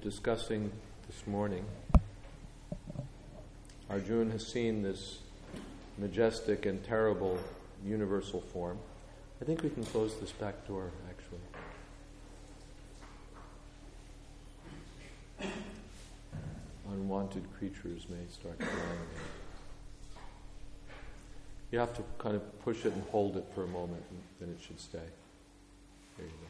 discussing this morning, Arjuna has seen this majestic and terrible universal form. I think we can close this back door, actually. Unwanted creatures may start flying in. You have to kind of push it and hold it for a moment, and then it should stay. There you go.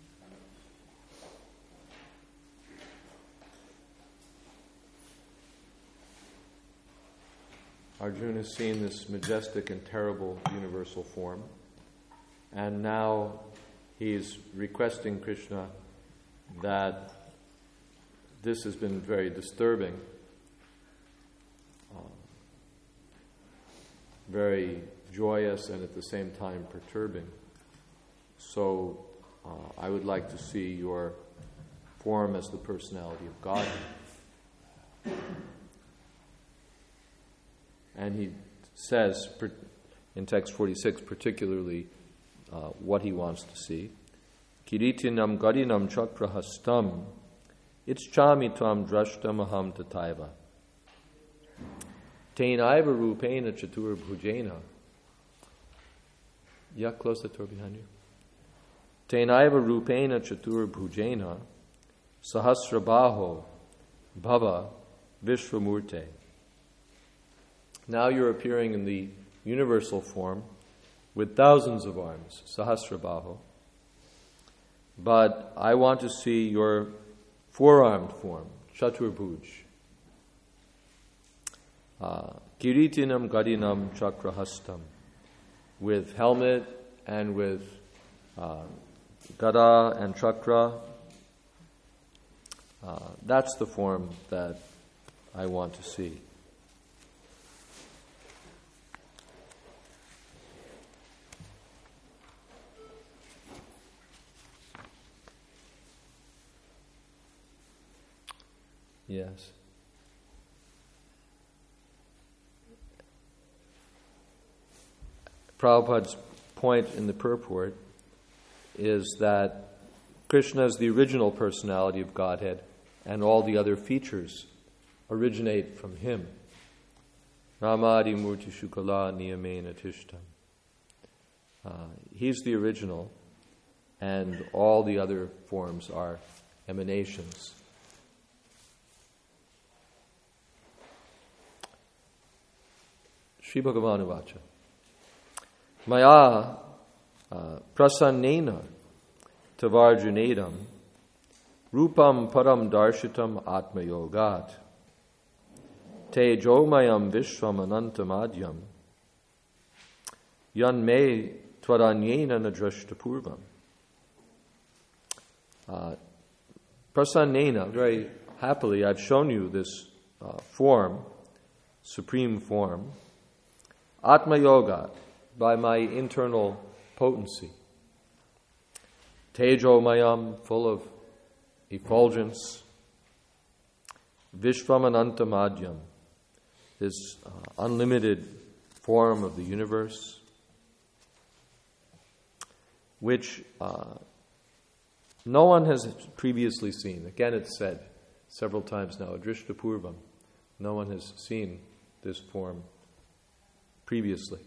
Arjuna has seen this majestic and terrible universal form, and now he is requesting Krishna that this has been very disturbing, very joyous and at the same time perturbing. So I would like to see your form as the personality of God. And he says, in text 46, particularly what he wants to see. Kiritinam garinam chakrahastam ichchami tvam drashtamaham tataiva. Tainaiva rupena chatur bhujena. Yeah, close the door behind you. Tainaiva rupena chatur bhujena sahasrabaho bhava vishvamurte. Now you're appearing in the universal form with thousands of arms, sahasrabaho. But I want to see your four-armed form, chaturbhuj. Kiritinam garinam chakrahastam, with helmet and with gada and chakra. That's the form that I want to see. Yes. Prabhupada's point in the purport is that Krishna is the original personality of Godhead, and all the other features originate from him. Ramadi Murti Shukala Niyamena Tishtam. He's the original, and all the other forms are emanations. Sri Bhagavan Uvacha. Maya prasannena tavarjunedam rupam param darshitam atmayogat te jomayam vishvam anantam adyam yan me tvaranyena nadrashtapurvam. Prasannena, very happily, I've shown you this form, supreme form, Atma Yoga, by my internal potency. Tejo Mayam, full of effulgence. Vishvamananta Madhyam, this unlimited form of the universe, which no one has previously seen. Again, it's said several times now, Adrishtapurvam. No one has seen this form previously.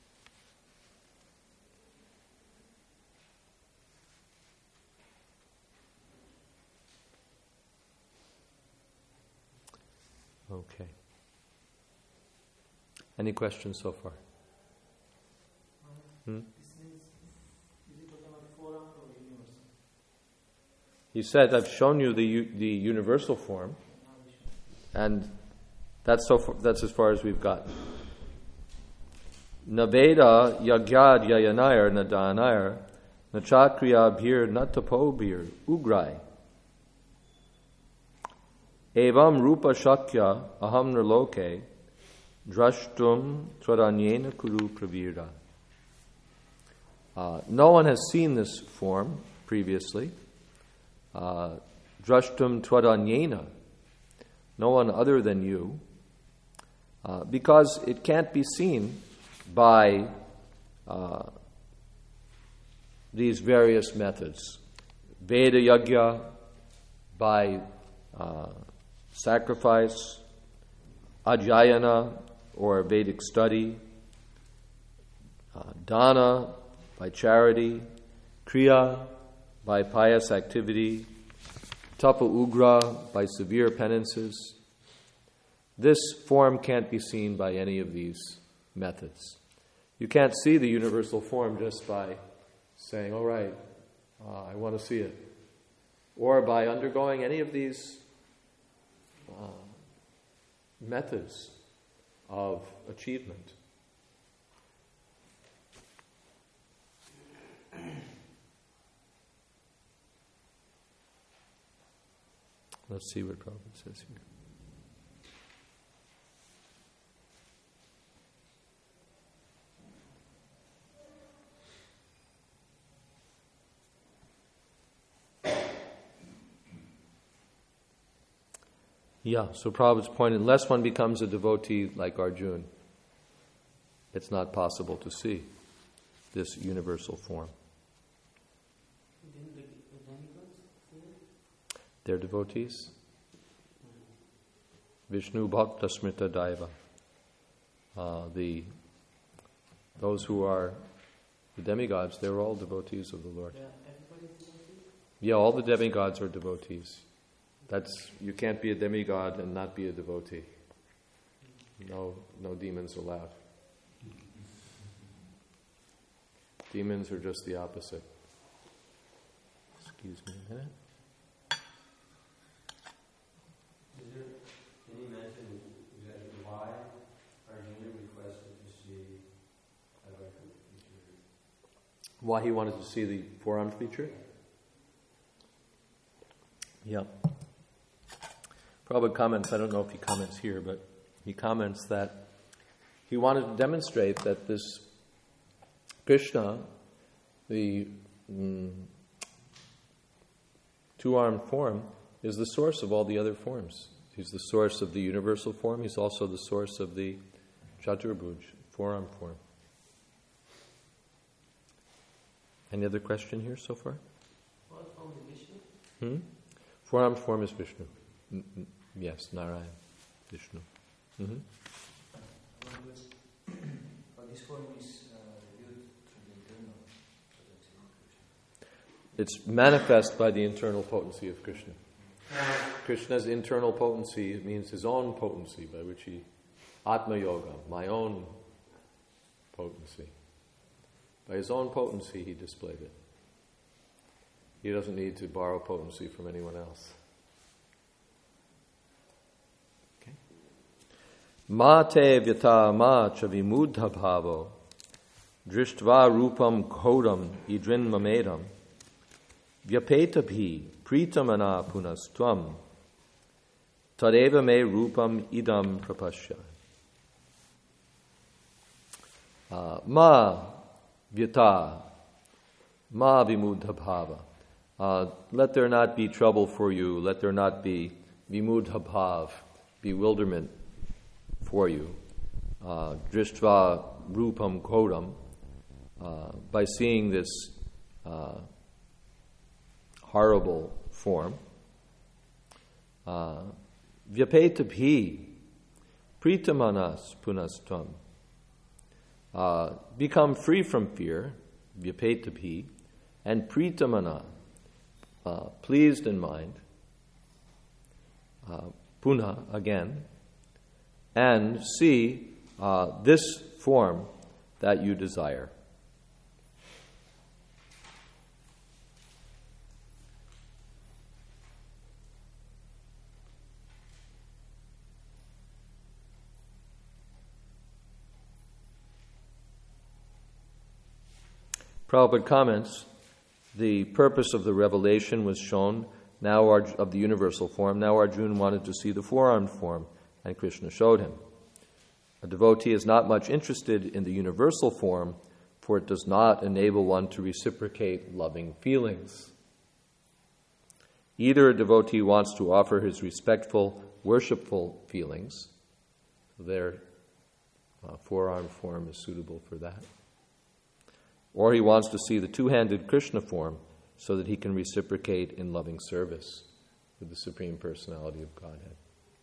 Okay. Any questions so far? He said, I've shown you the universal form, and that's as far as we've got. Naveda yagyad yayanayar nadanayar nachakriya bhir natapobhir ugrai evam rupa shakya aham nirloke drashtum tvaranyena kuru pravira. No one has seen this form previously. Drashtum tvaranyena, no one other than you, because it can't be seen by these various methods. Veda Yagya, by sacrifice, adhyayana, or Vedic study, dana, by charity, kriya, by pious activity, tapa ugra, by severe penances. This form can't be seen by any of these methods. You can't see the universal form just by saying, all right, I want to see it. Or by undergoing any of these methods of achievement. Let's see what Prabhupada says here. Yeah, so Prabhupada's point, unless one becomes a devotee like Arjuna, it's not possible to see this universal form. They're devotees. Vishnu Bhakta Smrita Daiva. Those who are the demigods, they're all devotees of the Lord. Yeah, all the demigods are devotees. You can't be a demigod and not be a devotee. No demons allowed. Demons are just the opposite. Excuse me a minute. Is there any mention exactly why Arjuna requested to see Advaita feature? Why he wanted to see the forearm feature? Yeah. Prabhupada comments, I don't know if he comments here, but he comments that he wanted to demonstrate that this Krishna, the two-armed form, is the source of all the other forms. He's the source of the universal form. He's also the source of the Chaturbhuj, four-armed form. Any other question here so far? What form is Vishnu? Four-armed form is Vishnu. Yes, Narayan, Vishnu. But this form is revealed through the internal potency of Krishna. It's manifest by the internal potency of Krishna. Krishna's internal potency means his own potency, by which he, Atma Yoga, my own potency. By his own potency, he displayed it. He doesn't need to borrow potency from anyone else. Okay. Ma te vyata ma cha vimudha bhavo drishtva rupam khodam idrin mamedam vyapeta pritamana punastvam tadeva me rupam idam prapashya. Ma vyata ma vimudha bhava. Let there not be trouble for you. Let there not be vimudha bhav, bewilderment for you. Drishtva rupam khodam. By seeing this horrible form. Vyapeta pritamanas punastvam. Become free from fear, vyapeta and pritamana, pleased in mind, puna, again, and see this form that you desire. Prabhupada comments, the purpose of the revelation was shown, now of the universal form. Now Arjuna wanted to see the four-armed form, and Krishna showed him. A devotee is not much interested in the universal form, for it does not enable one to reciprocate loving feelings. Either a devotee wants to offer his respectful, worshipful feelings, their four-armed form is suitable for that, or he wants to see the two-handed Krishna form so that he can reciprocate in loving service. with the Supreme Personality of Godhead.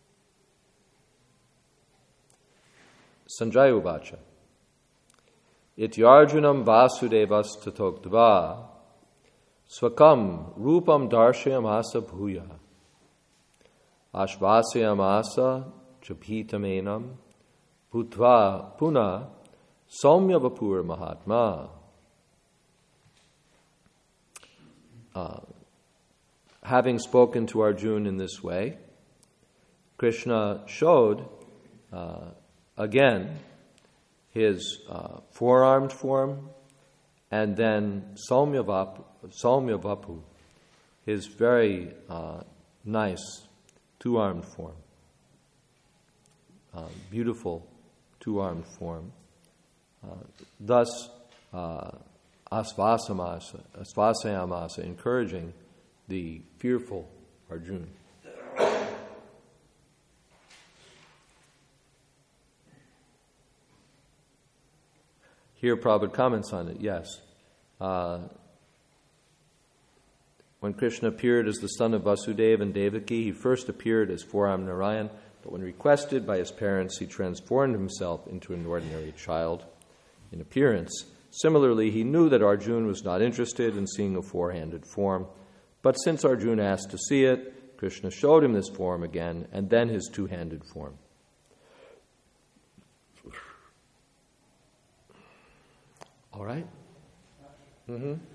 Sanjaya Uvacha Ityarjunam Vasudevas Tatogdva Swakam Rupam Darshayamasa Bhuya Ashvasayamasa Chapitamenam Bhutva Puna Saumya Vapur Mahatma. Having spoken to Arjuna in this way, Krishna showed again his four-armed form, and then Saumya Vapu, his very nice two-armed form, beautiful two-armed form. Thus, Asvasayamasa, encouraging the fearful Arjuna. Here Prabhupada comments on it, yes. When Krishna appeared as the son of Vasudeva and Devaki, he first appeared as four-armed Narayan, but when requested by his parents, he transformed himself into an ordinary child in appearance. Similarly, he knew that Arjuna was not interested in seeing a four-handed form, but since Arjuna asked to see it, Krishna showed him this form again, and then his two-handed form. All right? Mm-hmm. Is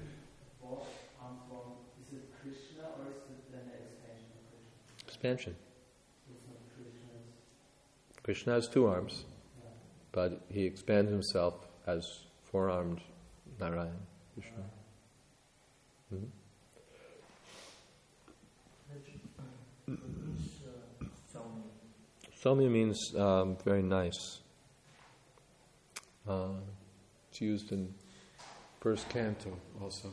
it Krishna or is it then the expansion of Krishna? Expansion. It's not Krishna's. Krishna has two arms, but he expands himself as four-armed Narayan, Krishna. Mm-hmm. Saumya means very nice. It's used in first canto also.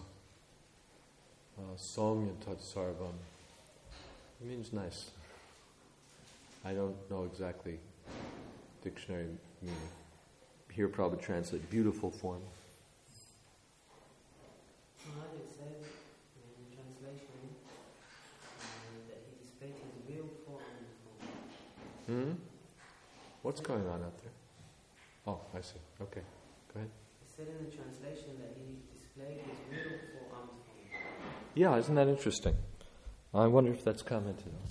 Saumya tat sarvam. It means nice. I don't know exactly dictionary meaning. Here probably translate beautiful form. Well, it says in the translation that he displayed his real form. What's going on out there? Oh, I see. Okay, go ahead. It said in the translation that he displayed his real four-armed form. Yeah, isn't that interesting? I wonder if that's commented on.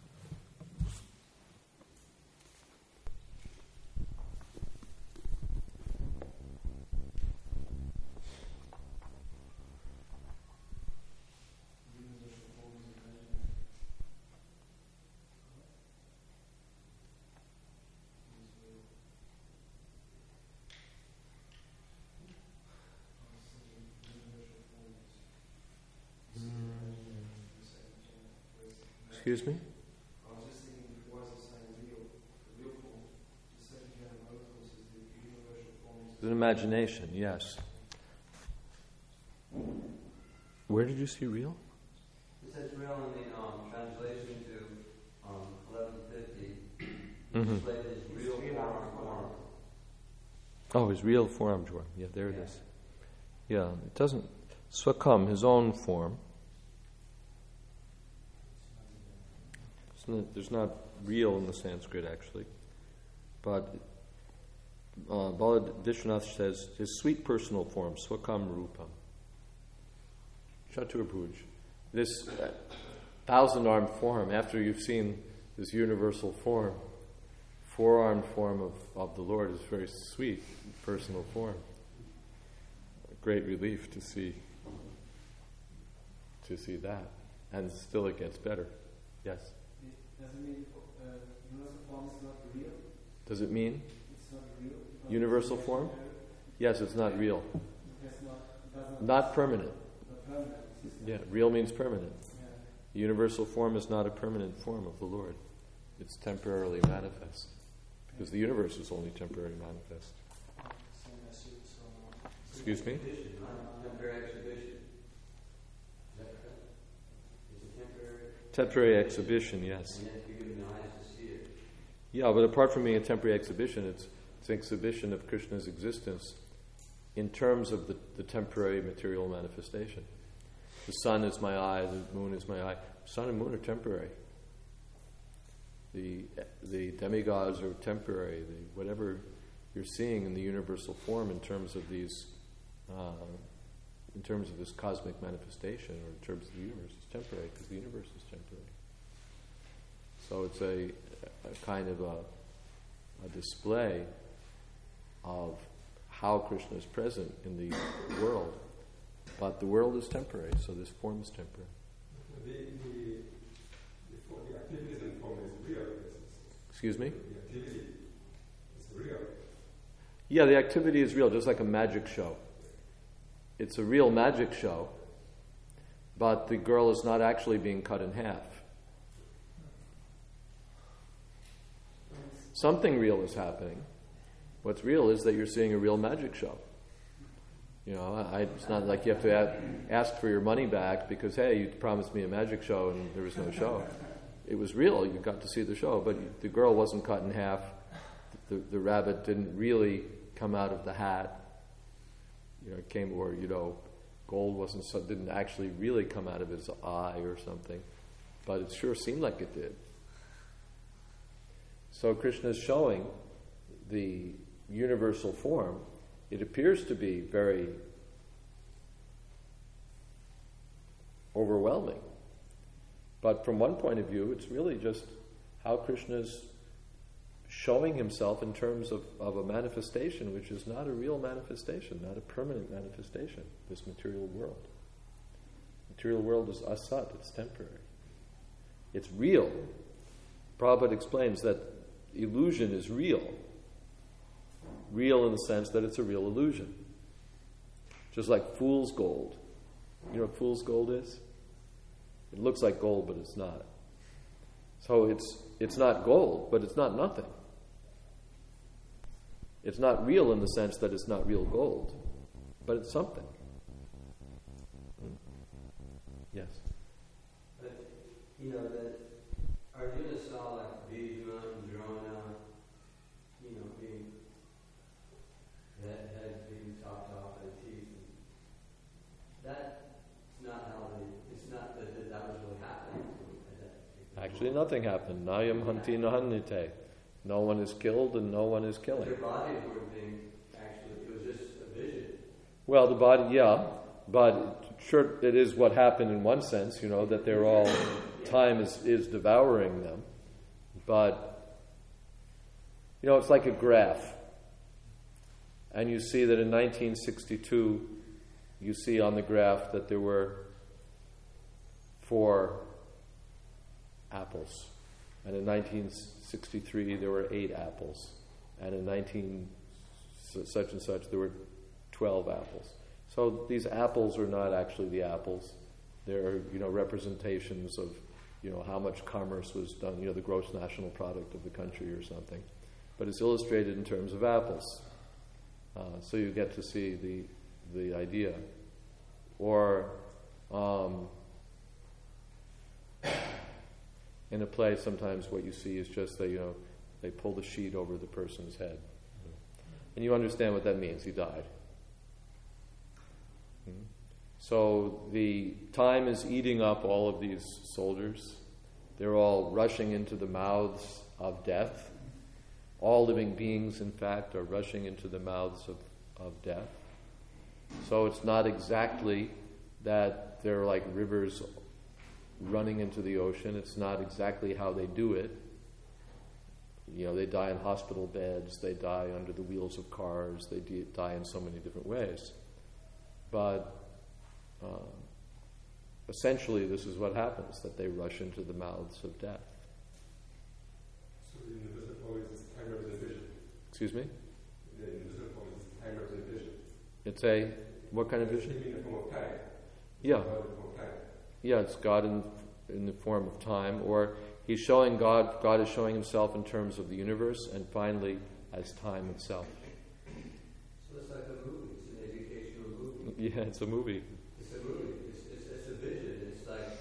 Excuse me? I was just thinking, why is it saying real? The real form, the second general motos is the universal form. It's an imagination, yes. Where did you see real? It says real in the translation to 1150. Mm-hmm. Displayed his real form. Oh, his real four-armed form. Yeah, there it is. Yeah, it doesn't... Swakam, his own form. There's not real in the Sanskrit, actually. But Balad Vishwanath says, his sweet personal form, Swakam Rupam. Chaturbhuj. This thousand-armed form, after you've seen this universal form, four-armed form of the Lord is very sweet, personal form. A great relief to see that. And still it gets better. Yes? Does it mean universal form is not real? Does it mean? It's not real. Universal form? Yes, it's not real. Not permanent. Not permanent. Yeah, real means permanent. Yeah. Universal form is not a permanent form of the Lord. It's temporarily manifest. Because the universe is only temporarily manifest. Excuse me? Temporary exhibition. Is that correct? It's a temporary. Temporary exhibition, yes. And yet you're given the eyes to see it. Yeah, but apart from being a temporary exhibition, it's an exhibition of Krishna's existence in terms of the temporary material manifestation. The sun is my eye, the moon is my eye. Sun and moon are temporary. The demigods are temporary. Whatever you're seeing in the universal form in terms of these, in terms of this cosmic manifestation, or in terms of the universe, is temporary because the universe is temporary. So it's a kind of a display of how Krishna is present in the world. But the world is temporary, so this form is temporary. The activity in form is real. Excuse me? The activity is real. Yeah, the activity is real, just like a magic show. It's a real magic show, but the girl is not actually being cut in half. Something real is happening. What's real is that you're seeing a real magic show. You know, it's not like you have to ask for your money back because, hey, you promised me a magic show and there was no show. It was real. You got to see the show, but the girl wasn't cut in half. The rabbit didn't really come out of the hat. You know, it came, or gold didn't actually really come out of his eye or something, but it sure seemed like it did. So Krishna is showing the universal form. It appears to be very overwhelming. But from one point of view, it's really just how Krishna is showing himself in terms of a manifestation which is not a real manifestation, not a permanent manifestation, this material world. Material world is asat, it's temporary. It's real. Prabhupada explains that illusion is real. Real in the sense that it's a real illusion. Just like fool's gold. You know what fool's gold is? It looks like gold, but it's not. So it's not gold, but it's not nothing. It's not real in the sense that it's not real gold, but it's something. Yes? But, that Arjuna saw like Bhishma and Drona, being that head being chopped off by the teeth. That's not how it's not that was really happening. Actually, nothing happened. Nayam hanti nahannite. No one is killed and no one is killing. Their bodies were being, actually, it was just a vision. Well, the body, yeah, but sure, it is what happened in one sense, that they're all, time is devouring them. But, it's like a graph. And you see that in 1962, you see on the graph that there were 4 apples. And in 1963, there were 8 apples. And in 19 such and such, there were 12 apples. So these apples are not actually the apples. They're, representations of, how much commerce was done, the gross national product of the country or something. But it's illustrated in terms of apples. So you get to see the idea. Or in a play, sometimes what you see is just that, they pull the sheet over the person's head. And you understand what that means. He died. So the time is eating up all of these soldiers. They're all rushing into the mouths of death. All living beings, in fact, are rushing into the mouths of death. So it's not exactly that they're like rivers running into the ocean. It's not exactly how they do it. They die in hospital beds, they die under the wheels of cars, they die in so many different ways. But essentially this is what happens, that they rush into the mouths of death. So the invisible form is time representation. Excuse me? The invisible form is time representation. It's a, what kind of vision? In the form of time. Yeah. God in the form of time. Yeah, it's God in the form of time, or he's showing God is showing himself in terms of the universe, and finally as time itself. So it's like a movie. It's an educational movie. Yeah, it's a movie. It's a movie. It's a vision. It's like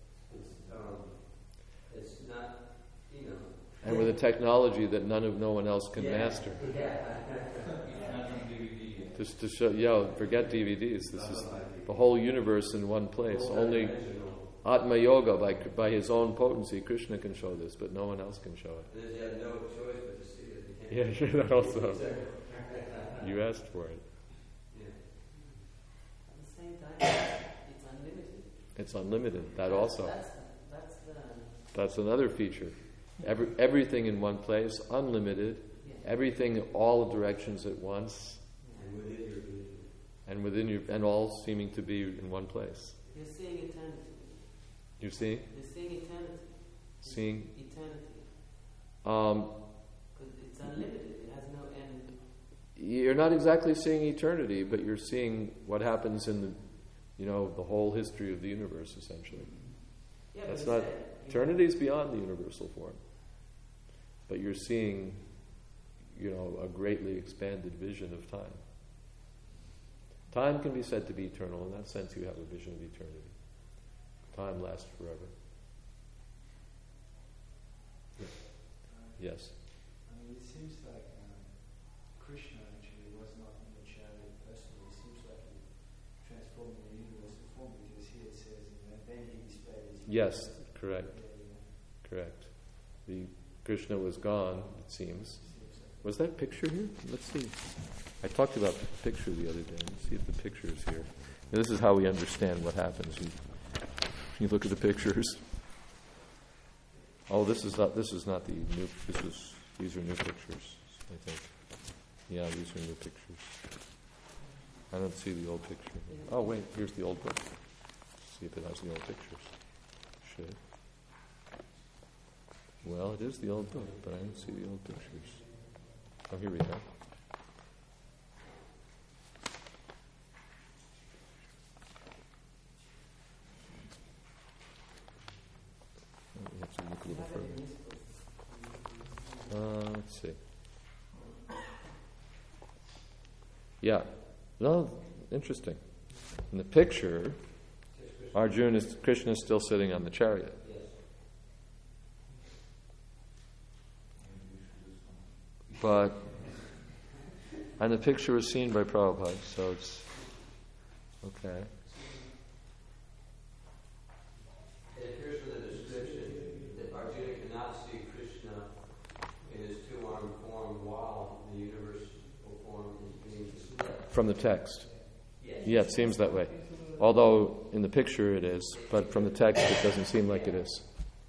it's not, And with a technology that no one else can master. Yeah. Just to show, forget DVDs. This is the whole universe in one place. Only Atma Yoga, by his own potency, Krishna can show this, but no one else can show it. You have no choice but to see it. Yeah, sure, that also. You asked for it. Yeah. At the same time, it's unlimited. It's unlimited. That also. That's another feature. Everything in one place, unlimited. Everything in all directions at once. And within your and all seeming to be in one place. You're seeing eternity. You see? You're seeing eternity. Seeing eternity. Because it's unlimited. It has no end. You're not exactly seeing eternity, but you're seeing what happens in the whole history of the universe, essentially. Yeah, that's not eternity is beyond the universal form, but you're seeing, a greatly expanded vision of time. Time can be said to be eternal. In that sense, you have a vision of eternity. Time lasts forever. Yes. It seems like Krishna actually was not in the chariot personally. It seems like he transformed the universal form, because here it says, then he displayed his. Yes, correct. Correct. The Krishna was gone, it seems. Was that picture here? Let's see. I talked about the picture the other day. Let's see if the picture is here. Now, this is how we understand what happens. You look at the pictures. Oh, this is not the new. These are new pictures, I think. Yeah, these are new pictures. I don't see the old picture. Oh, wait, here's the old book. See if it has the old pictures. Should. Well, it is the old book, but I don't see the old pictures. Oh, here we go. We have to look a little further. Let's see. Yeah. No, interesting. In the picture, Krishna is still sitting on the chariot. And the picture was seen by Prabhupada, so it's okay. It appears from the description that Arjuna cannot see Krishna in his two-armed form while the universal form is being displayed. From the text. Yes. Yeah, it seems that way. Although in the picture it is, but from the text it doesn't seem like it is.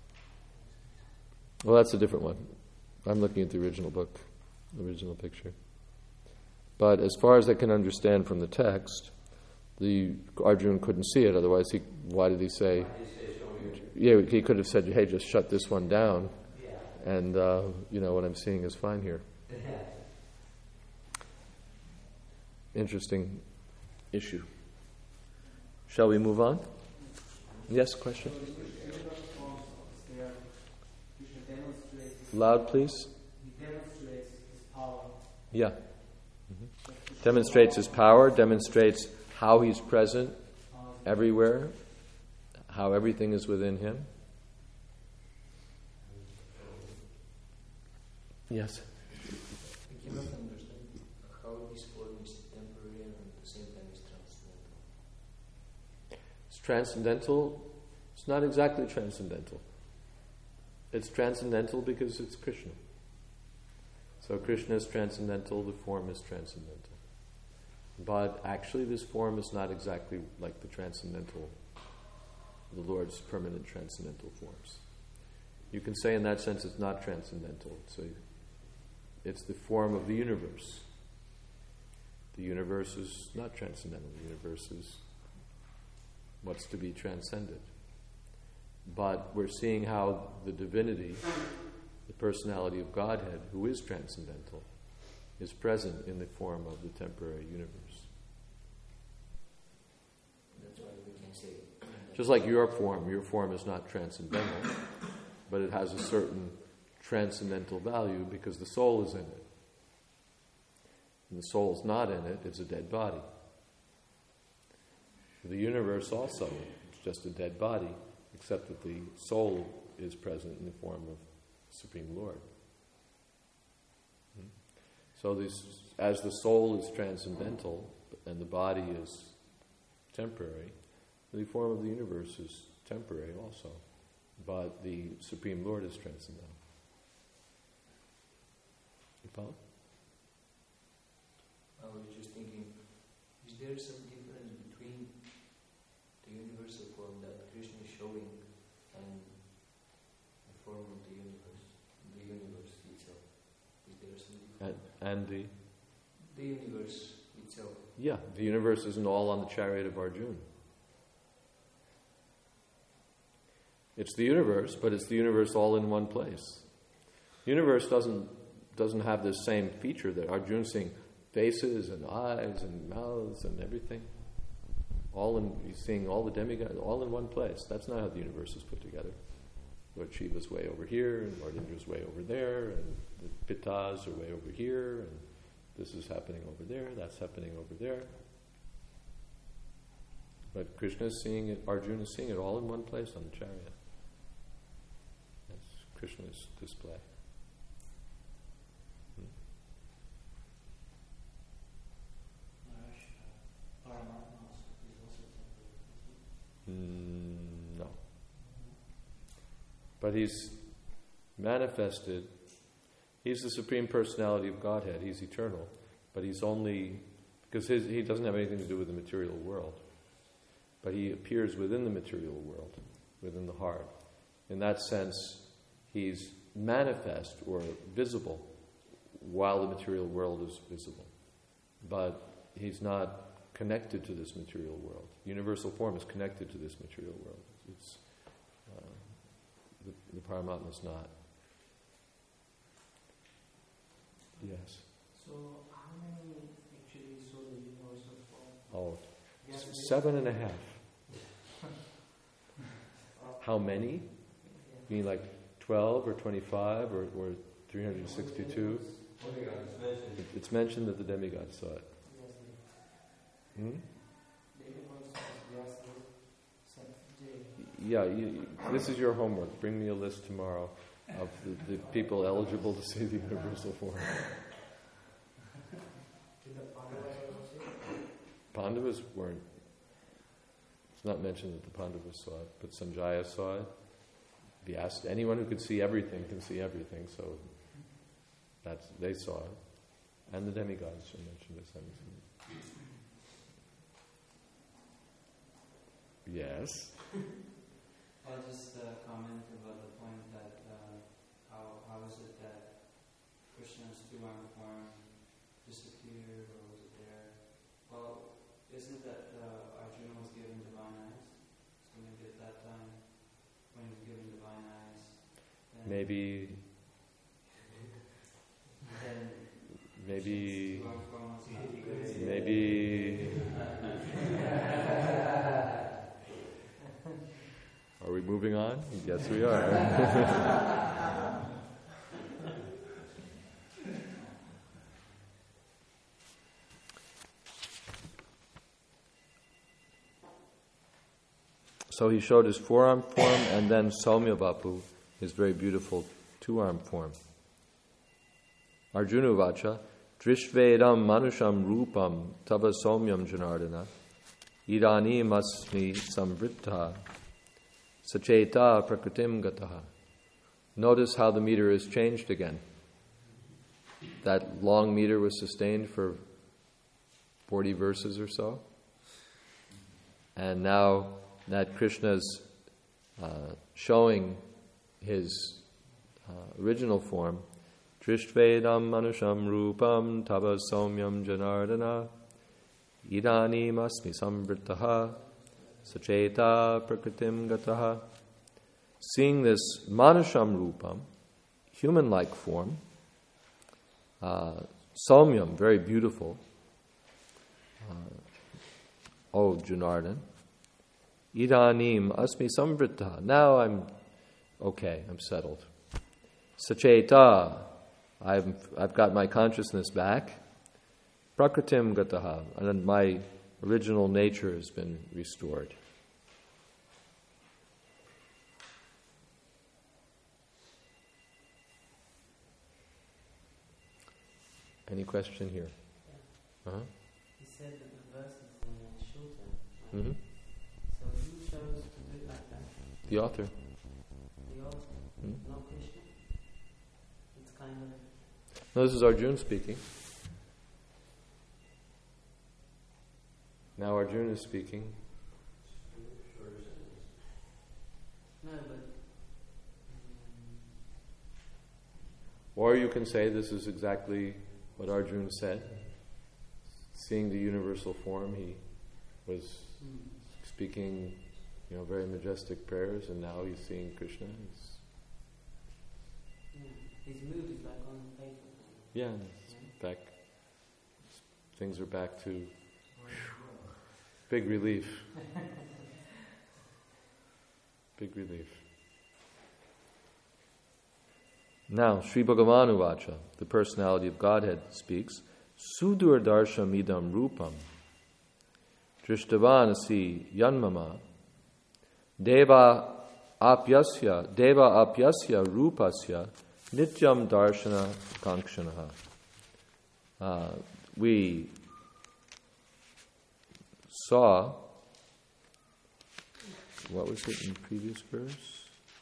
Well, that's a different one. I'm looking at the original book, the original picture. But as far as I can understand from the text, the Arjuna couldn't see it. Otherwise, why did he say? Yeah, he could have said, "Hey, just shut this one down," and what I'm seeing is fine here. Interesting issue. Shall we move on? Yes, question. Loud, please. He demonstrates his power. Yeah. Demonstrates his power, demonstrates how he's present everywhere, how everything is within him. Yes? I cannot understand how this form is temporary and at the same time is transcendental. It's transcendental. It's not exactly transcendental. It's transcendental because it's Krishna. So Krishna is transcendental, the form is transcendental. But actually this form is not exactly like the Lord's permanent transcendental forms. You can say in that sense it's not transcendental. It's the form of the universe. The universe is not transcendental. The universe is what's to be transcended. But we're seeing how the divinity, the personality of Godhead, who is transcendental, is present in the form of the temporary universe. That's why we can say. Just like your form is not transcendental, but it has a certain transcendental value because the soul is in it. And the soul is not in it, it's a dead body. The universe also, it's just a dead body, except that the soul is present in the form of Supreme Lord. So as the soul is transcendental and the body is temporary. The form of the universe is temporary also, but the Supreme Lord is transcendental. You follow? I was just thinking, is there some difference between the universal form that Krishna is showing and the form of the universe itself? Is there some difference? And the universe itself. Yeah, the universe isn't all on the chariot of Arjuna. It's the universe, but it's the universe all in one place. The universe doesn't have this same feature that Arjuna's seeing faces and eyes and mouths and everything. He's seeing all the demigods all in one place. That's not how the universe is put together. Lord Shiva's way over here, and Lord Indra's way over there, and the Pittas are way over here, and this is happening over there, that's happening over there. But Krishna is seeing it, Arjuna is seeing it all in one place on the chariot. That's Krishna's display. Paramatma is also temporary. No. But he's manifested, he's the Supreme Personality of Godhead, he's eternal, but he's only, because he doesn't have anything to do with the material world, but he appears within the material world, within the heart. In that sense, he's manifest or visible while the material world is visible. But he's not connected to this material world. Universal form is connected to this material world. It's the Paramatma is not. Yes. So how many actually saw the universal form? Oh, 7.5. How many? You mean like 12 or 25 or 362? It's mentioned that the demigods saw it. Yeah, this is your homework. Bring me a list tomorrow of the people eligible to see the universal form. Pandavas weren't. It's not mentioned that the Pandavas saw it, but Sanjaya saw it. Anyone who could see everything can see everything, so they saw it. And the demigods are mentioned as having seen it. Yes? I'll just comment about the point that how is it that Krishna's two-armed form disappeared, or was it there? Well, isn't it that Arjuna was given divine eyes? So maybe at that time, when he was given divine eyes, then Maybe two-armed form was not Are we moving on? Yes, we are. So he showed his four-armed form, and then Saumya Vapu, his very beautiful two-armed form. Arjuna Vacha, Drishvedam Manusham Rupam Tava Saumyam Janardana Idani Masmi Samvritta Sacheta Prakritim Gataha. Notice how the meter is changed again. That long meter was sustained for 40 verses or so. And now that Krishna's showing his original form, Drishvedam Manusham Rupam Tava Saumyam Janardana Idani Masmi Samvrittaha Sacheta Prakritim Gataha. Seeing this Manusham Rupam, human-like form, Saumyam, very beautiful, O Janardan, Idanim Asmi Samvrittaha. Now I'm okay, I'm settled. Sacheta, I've got my consciousness back. Prakritim Gataha, and my original nature has been restored. Any question here? Uh-huh. He said that the verse is shorter. Hmm. So who chose to do it like that? The author. The author, Hmm? not Krishna. It's kind of No, this is Arjuna speaking. Now Arjuna is speaking. no, but Or you can say this is exactly what Arjuna said. Seeing the universal form, he was speaking, very majestic prayers, and now he's seeing Krishna. his mood is like on the paper. Yeah, it's back. Things are back to big relief. Big relief. Now, Sri Bhagavan Uvacha, the personality of Godhead, speaks, Sudur darsham idam rupam drishtavanasi yanmama deva apyasya rupasya nityam darshana kankshanaha. We saw, what was it in the previous verse?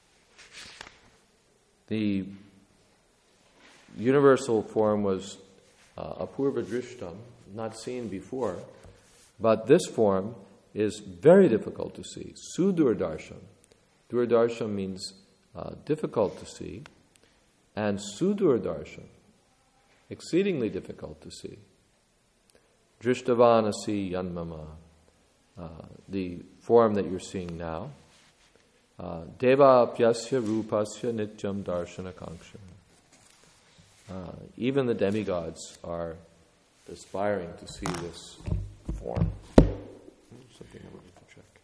The universal form was apurva drishtam, not seen before, but this form is very difficult to see. Sudurdarsham. Durdarsham means difficult to see, and sudurdarsham, exceedingly difficult to see. Drishtavanasi yanmama, the form that you're seeing now. Deva apyasya rupasya nityam darshana kankshana. Even the demigods are aspiring to see this form. Something I wanted to check.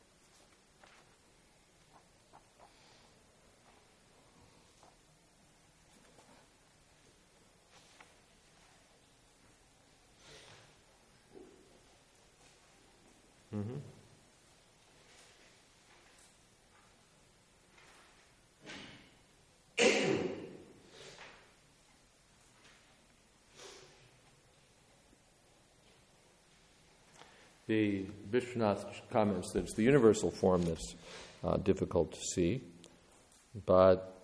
Mm-hmm. The Vishwanath comments that it's the universal form that's difficult to see, but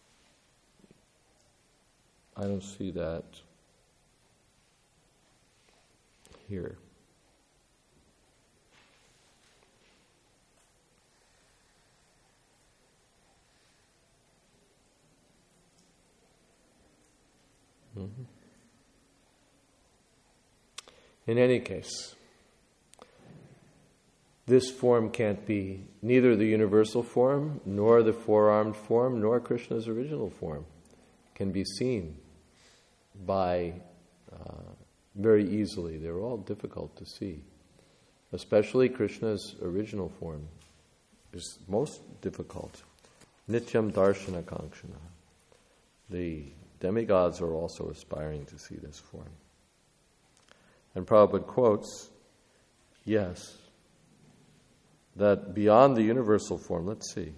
I don't see that here. Mm-hmm. In any case, this form can't be neither the universal form, nor the four-armed form, nor Krishna's original form. It can be seen by very easily. They're all difficult to see. Especially Krishna's original form is most difficult. Nityam darshana kankshana. The demigods are also aspiring to see this form. And Prabhupada quotes, yes, that beyond the universal form, let's see.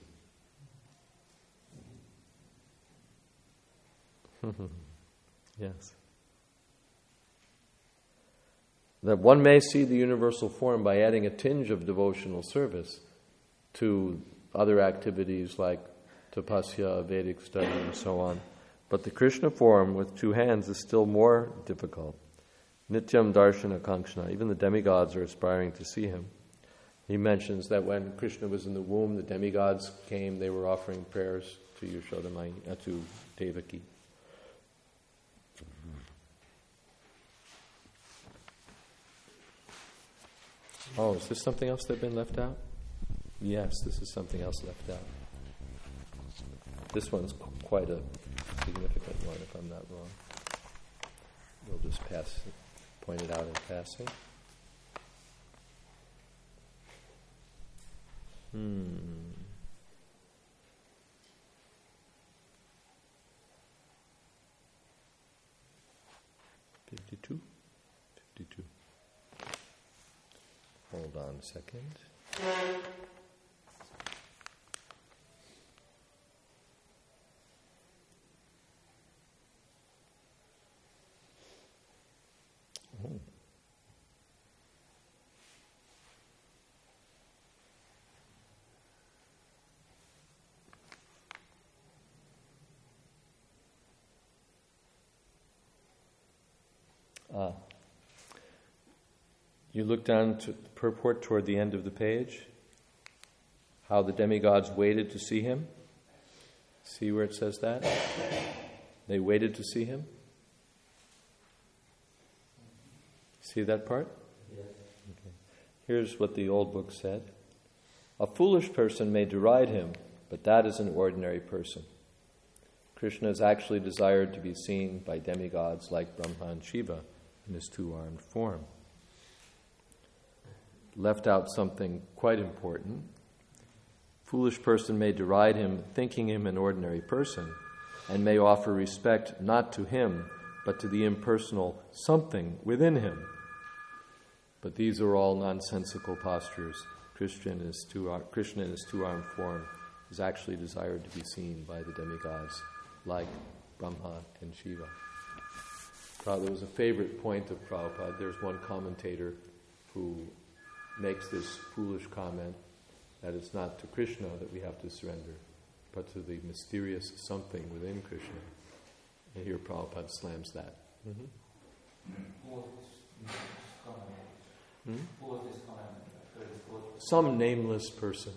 Yes. That one may see the universal form by adding a tinge of devotional service to other activities like tapasya, Vedic study, and so on. But the Krishna form with two hands is still more difficult. Nityam darshana kankshana. Even the demigods are aspiring to see him. He mentions that when Krishna was in the womb, the demigods came, they were offering prayers to Yashoda, to Devaki. Oh, is this something else that's been left out? Yes, this is something else left out. This one's quite a significant one, if I'm not wrong. We'll just point it out in passing. $52. Hold on a second. You look down to the purport toward the end of the page, how the demigods waited to see him. See where it says that? They waited to see him. See that part? Yes. Okay. Here's what the old book said. A foolish person may deride him, but that is an ordinary person. Krishna is actually desired to be seen by demigods like Brahma and Shiva in his two-armed form. Left out something quite important. Foolish person may deride him, thinking him an ordinary person, and may offer respect not to him, but to the impersonal something within him. But these are all nonsensical postures. Krishna in his two-armed form is actually desired to be seen by the demigods, like Brahma and Shiva. There was a favorite point of Prabhupada. There's one commentator who makes this foolish comment that it's not to Krishna that we have to surrender, but to the mysterious something within Krishna. And here Prabhupada slams that. Mm-hmm. Who was this comment? Who was this comment? Some nameless person.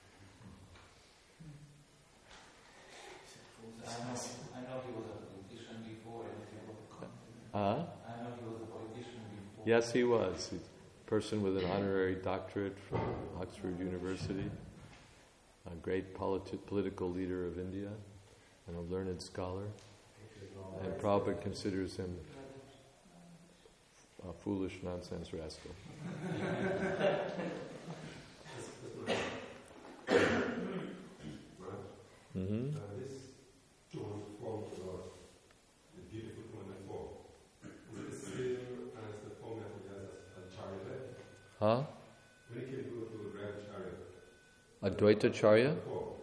I know he was a politician before. Huh? I know he was a politician before. Yes, he was. A person with an honorary doctorate from Oxford University, a great political leader of India, and a learned scholar. And Prabhupada considers him a foolish nonsense rascal. Mm-hmm. This two form of the beautiful form and form. Is it the same as the form that he has as a chariot? Huh? When he came to drive a chariot. Advaita Charya?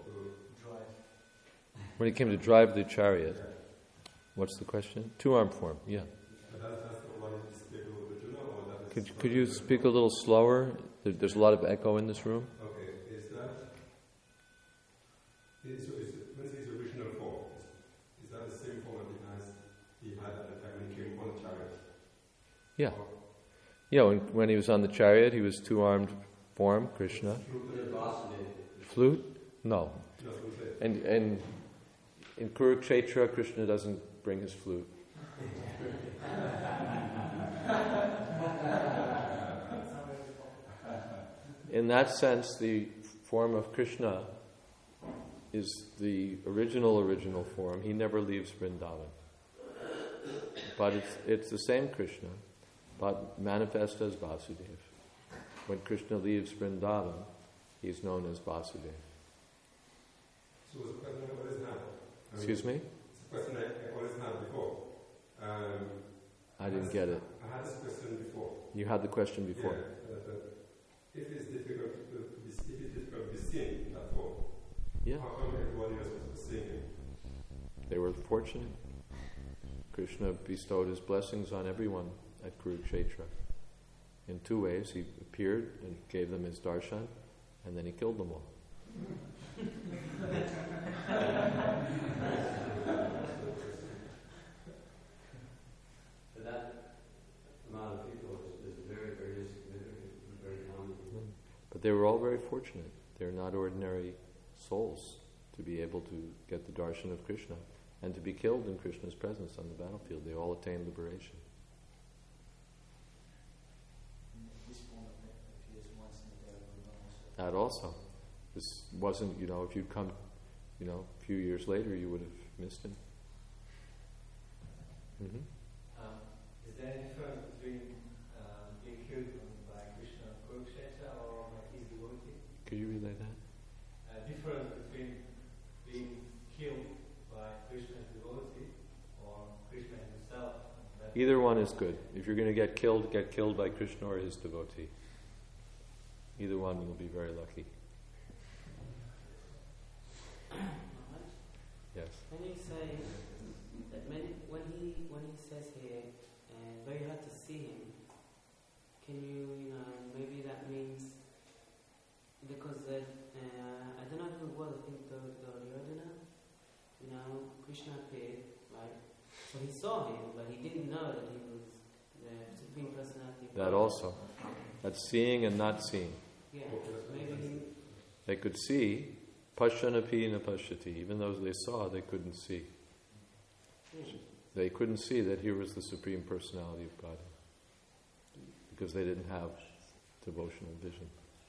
When he came to drive the chariot. What's the question? Two-armed form, yeah. That's the one despicable Arjuna, or that is... Could you speak a little slower? There's a lot of echo in this room. Okay, is that... when his original form, is that the same form that he had at the time when he came on the chariot? Yeah. Yeah, when he was on the chariot, he was two-armed form, Krishna. Flute? No. And in Kurukshetra, Krishna doesn't bring his flute. In that sense, the form of Krishna is the original form. He never leaves Vrindavan. But it's the same Krishna, but manifest as Vasudeva. When Krishna leaves Vrindavan, he's known as Vasudeva. So it's a question I always had. Excuse me? It's a question I always had before. I didn't get it. I had this question before. You had the question before. Yeah, if it's difficult to be seen in that form, Yeah. how come everybody else was seeing him? They were fortunate. Krishna bestowed his blessings on everyone at Kurukshetra. In two ways. He appeared and gave them his darshan, and then he killed them all. But that amount of people is very, very significant and very common. But they were all very fortunate. They're not ordinary souls to be able to get the darshan of Krishna and to be killed in Krishna's presence on the battlefield. They all attained liberation. This form appears once in a day. That also. This wasn't, if you'd come, a few years later, you would have missed him. Mm-hmm. Is there a difference between being killed by Krishna Kurukshetra or by his devotee? Could you relay that? Difference between being killed by Krishna's devotee or Krishna himself? Either one is good. If you're going to get killed by Krishna or his devotee. Either one will be very lucky. Yes. Can you say that when he says here, very hard to see him, can you, maybe that means, because I don't know who it was, I think the Duryodhana, Krishna appeared, right? So he saw him, but he didn't know that he was the Supreme Personality. of That God. also. That's seeing and not seeing. Yeah, maybe. They could see, Pashyanapi na pashyati. Even though they saw, they couldn't see. They couldn't see that here was the Supreme Personality of God. Because they didn't have devotional vision.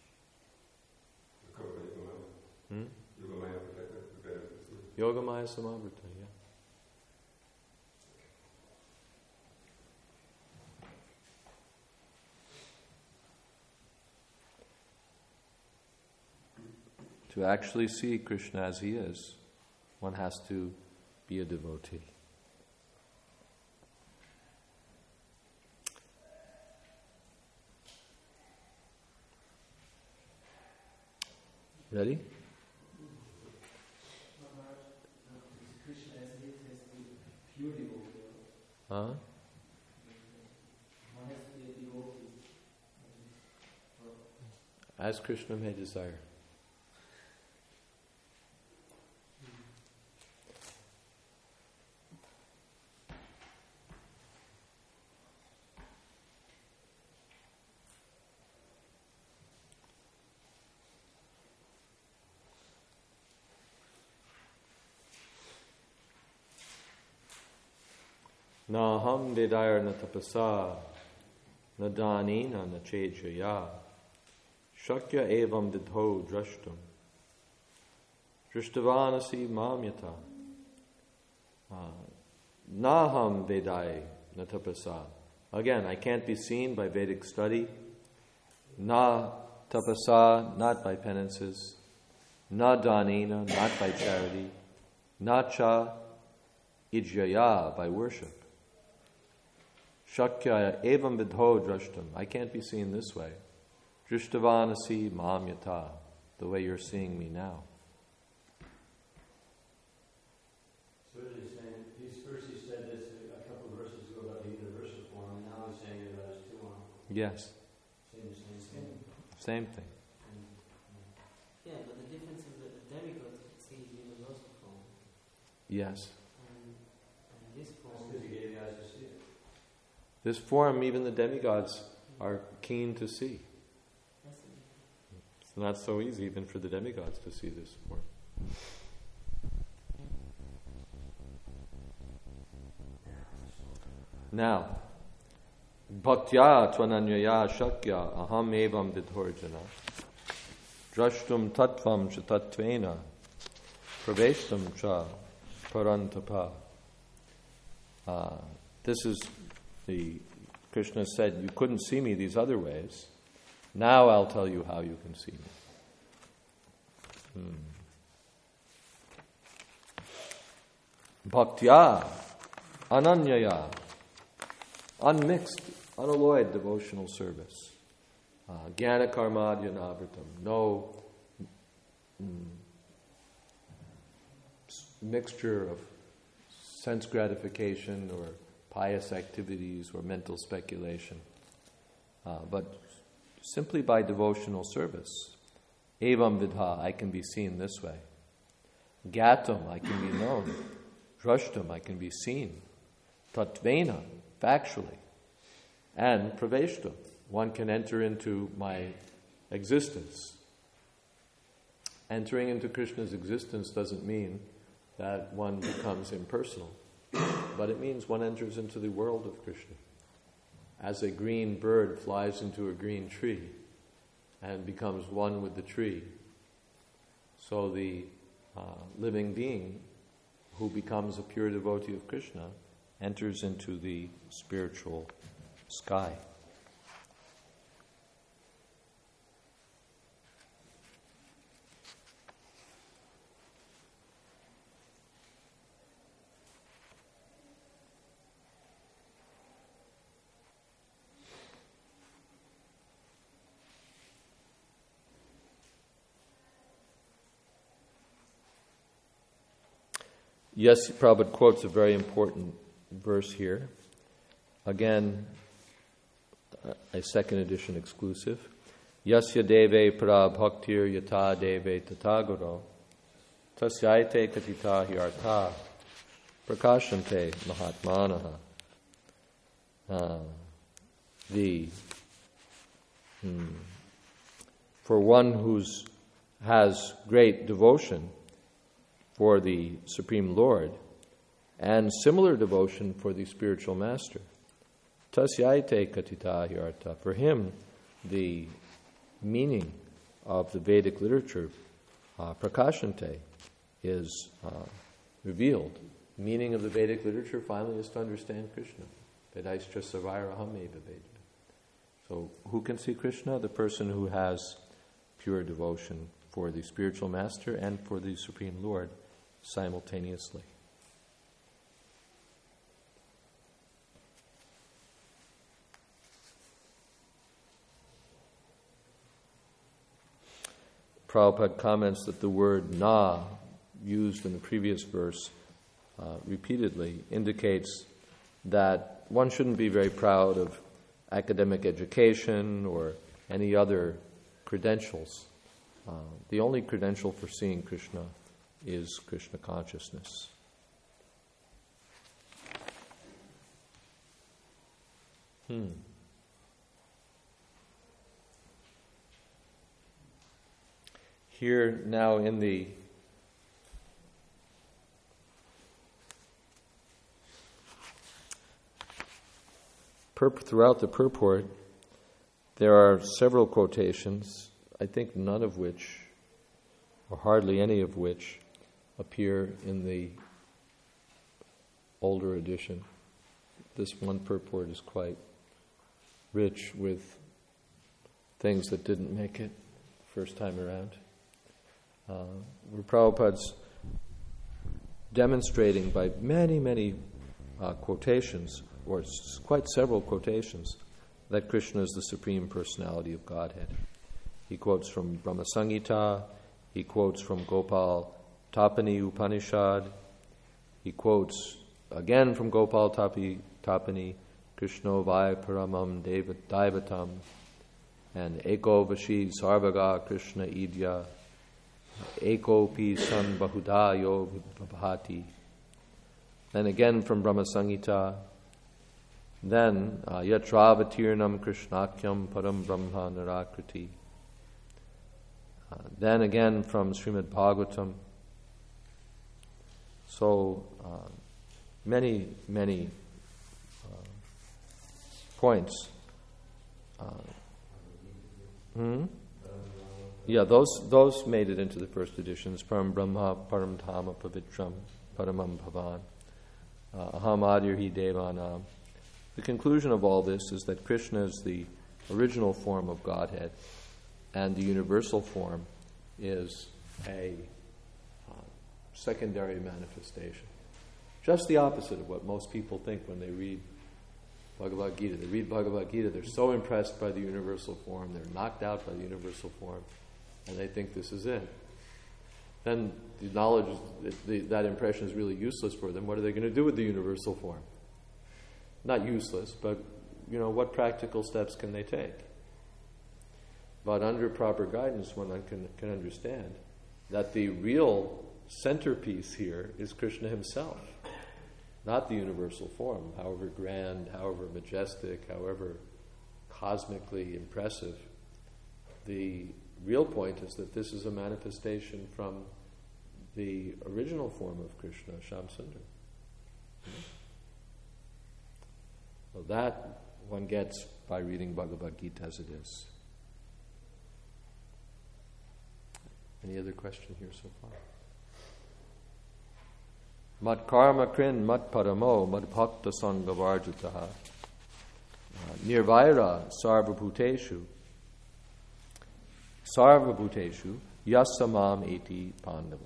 Yogamaya Samavrita, yeah. To actually see Krishna as he is, one has to be a devotee. Ready? Krishna as he is the pure devotee. Huh? One has to be a devotee. As Krishna may desire. Na ham vedayar na tapasa, na danina na chejaya, shakya evam vidho drashtum, drishtavanasi mamyata. Na ham vedai na tapasa. Again, I can't be seen by Vedic study. Na tapasa, not by penances. Na danina, not by charity. Na cha ijyaya, by worship. Shakya evam vidho drashtam. I can't be seen this way. Drishtavanasi mamyata, the way you're seeing me now. So what is he saying? First he said this a couple of verses ago about the universal form, and now he's saying it about his two arms. Yes, Same same thing. Yeah, but the difference is that the demigods see universal form, Yes. and this That's form. because he gave the eyes to see it. This form, even the demigods are keen to see. That's it. It's not so easy even for the demigods to see this form. Now, bhaktya tvananyaya shakya aham evam vidhorjana drashtum tattvam cha tattvena praveshtam cha parantapa. This is the Krishna said, you couldn't see me these other ways. Now I'll tell you how you can see me. Bhaktya, ananyaya, unmixed, unalloyed devotional service. Jnana karmadya navritam, no mixture of sense gratification or pious activities or mental speculation, but simply by devotional service. Evam vidha, I can be seen this way. Gatam, I can be known. Drashtam, I can be seen. Tatvena, factually. And praveshtam, one can enter into my existence. Entering into Krishna's existence doesn't mean that one becomes impersonal, but it means one enters into the world of Krishna. As a green bird flies into a green tree and becomes one with the tree, so the living being who becomes a pure devotee of Krishna enters into the spiritual sky. Yes, Prabhupada quotes a very important verse here. Again, a second edition exclusive. Yasya deve para bhaktir yata deve tataguro tasyaite katita hyartha prakashante mahatmanaha. for one who has great devotion for the Supreme Lord and similar devotion for the spiritual master. Tasyaite katita hyartha. For him, the meaning of the Vedic literature, prakashante, is revealed. The meaning of the Vedic literature finally is to understand Krishna. Vedaischa savairaham eva Veda. So who can see Krishna? The person who has pure devotion for the spiritual master and for the Supreme Lord simultaneously. Prabhupada comments that the word na, used in the previous verse repeatedly, indicates that one shouldn't be very proud of academic education or any other credentials. The only credential for seeing Krishna is Krishna consciousness. Here now in the throughout the purport, there are several quotations, I think none of which, or hardly any of which, appear in the older edition. This one purport is quite rich with things that didn't make it first time around. Where Prabhupada's demonstrating by many quotations, or quite several quotations, that Krishna is the Supreme Personality of Godhead. He quotes from Brahma Samhita, he quotes from Gopal Tapani Upanishad, he quotes again from Gopal Tapani, Krishna Vai Paramam Daivatam, and Eko Vashi Sarvaga Krishna Idya, Eko Pi San Bahudayo Bhati. Then again from Brahma Samhita, then Yatravatirnam Krishnakyam Param Brahma Narakriti. Then again from Srimad Bhagavatam. So many points. Yeah, those made it into the first editions. Param Brahma, Param Dhama, Pavitram, Paramam Bhavan, Aham Adirhi Devanam. The conclusion of all this is that Krishna is the original form of Godhead, and the universal form is a secondary manifestation. Just the opposite of what most people think when they read Bhagavad Gita. They read Bhagavad Gita, they're so impressed by the universal form, they're knocked out by the universal form, and they think this is it. Then the knowledge, that impression is really useless for them. What are they going to do with the universal form? Not useless, but what practical steps can they take? But under proper guidance, one can understand that the real centerpiece here is Krishna himself, not the universal form, however grand, however majestic, however cosmically impressive. The real point is that this is a manifestation from the original form of Krishna, Shyamsundar. So that one gets by reading Bhagavad Gita as it is. Any other question here so far? Mat karma krin mat paramo mat bhakta sangavarjitaha nirvaira sarvabhuteshu yasamam eti Pandava.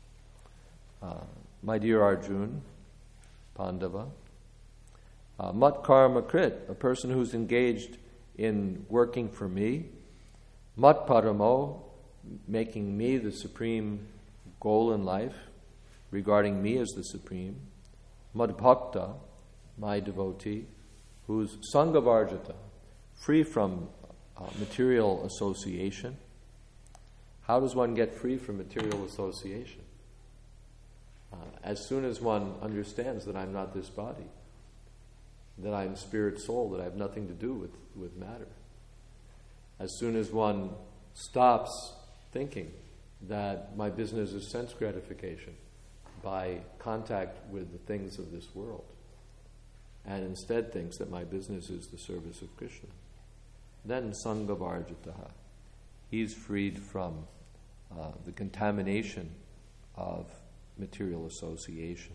My dear Arjun, Pandava, mat karma krit, a person who's engaged in working for me, mat paramo, making me the supreme goal in life, regarding me as the supreme, mad bhakta, my devotee, who's sangavarjita, free from material association. How does one get free from material association? As soon as one understands that I'm not this body. that I'm spirit soul, that I have nothing to do with matter. As soon as one stops thinking that my business is sense gratification by contact with the things of this world, and instead thinks that my business is the service of Krishna, then Sangha Varjitaha, he's freed from the contamination of material association.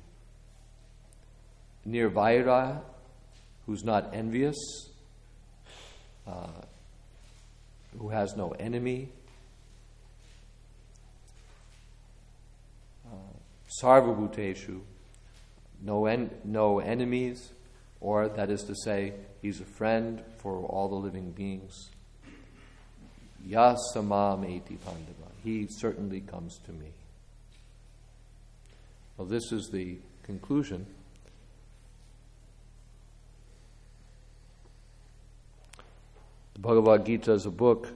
Nirvaira, who's not envious, who has no enemy. Sarvabhuteshu, no enemies, or that is to say, he's a friend for all the living beings. Yasamam eti pandava, he certainly comes to me. Well, this is the conclusion. The Bhagavad Gita is a book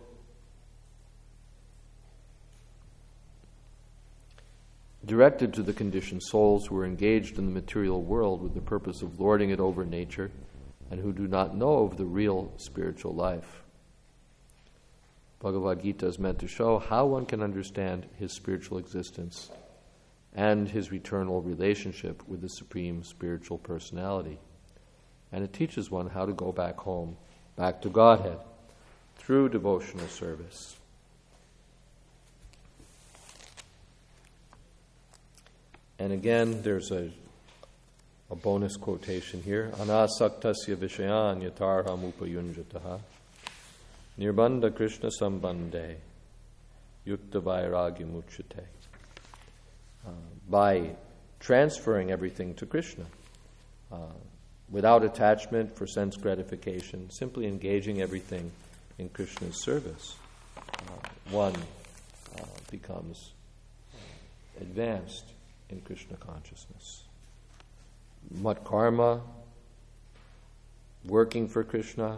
directed to the conditioned souls who are engaged in the material world with the purpose of lording it over nature and who do not know of the real spiritual life. Bhagavad Gita is meant to show how one can understand his spiritual existence and his eternal relationship with the Supreme Spiritual Personality. And it teaches one how to go back home, back to Godhead, through devotional service. And again, there's a bonus quotation here. Anasaktasya vishayan yatarham upayunjataha nirbandha Krishna sambandhe yukta vairagya muchyate. By transferring everything to Krishna, without attachment for sense gratification, simply engaging everything in Krishna's service, one becomes advanced in Krishna consciousness. Mat karma, working for Krishna.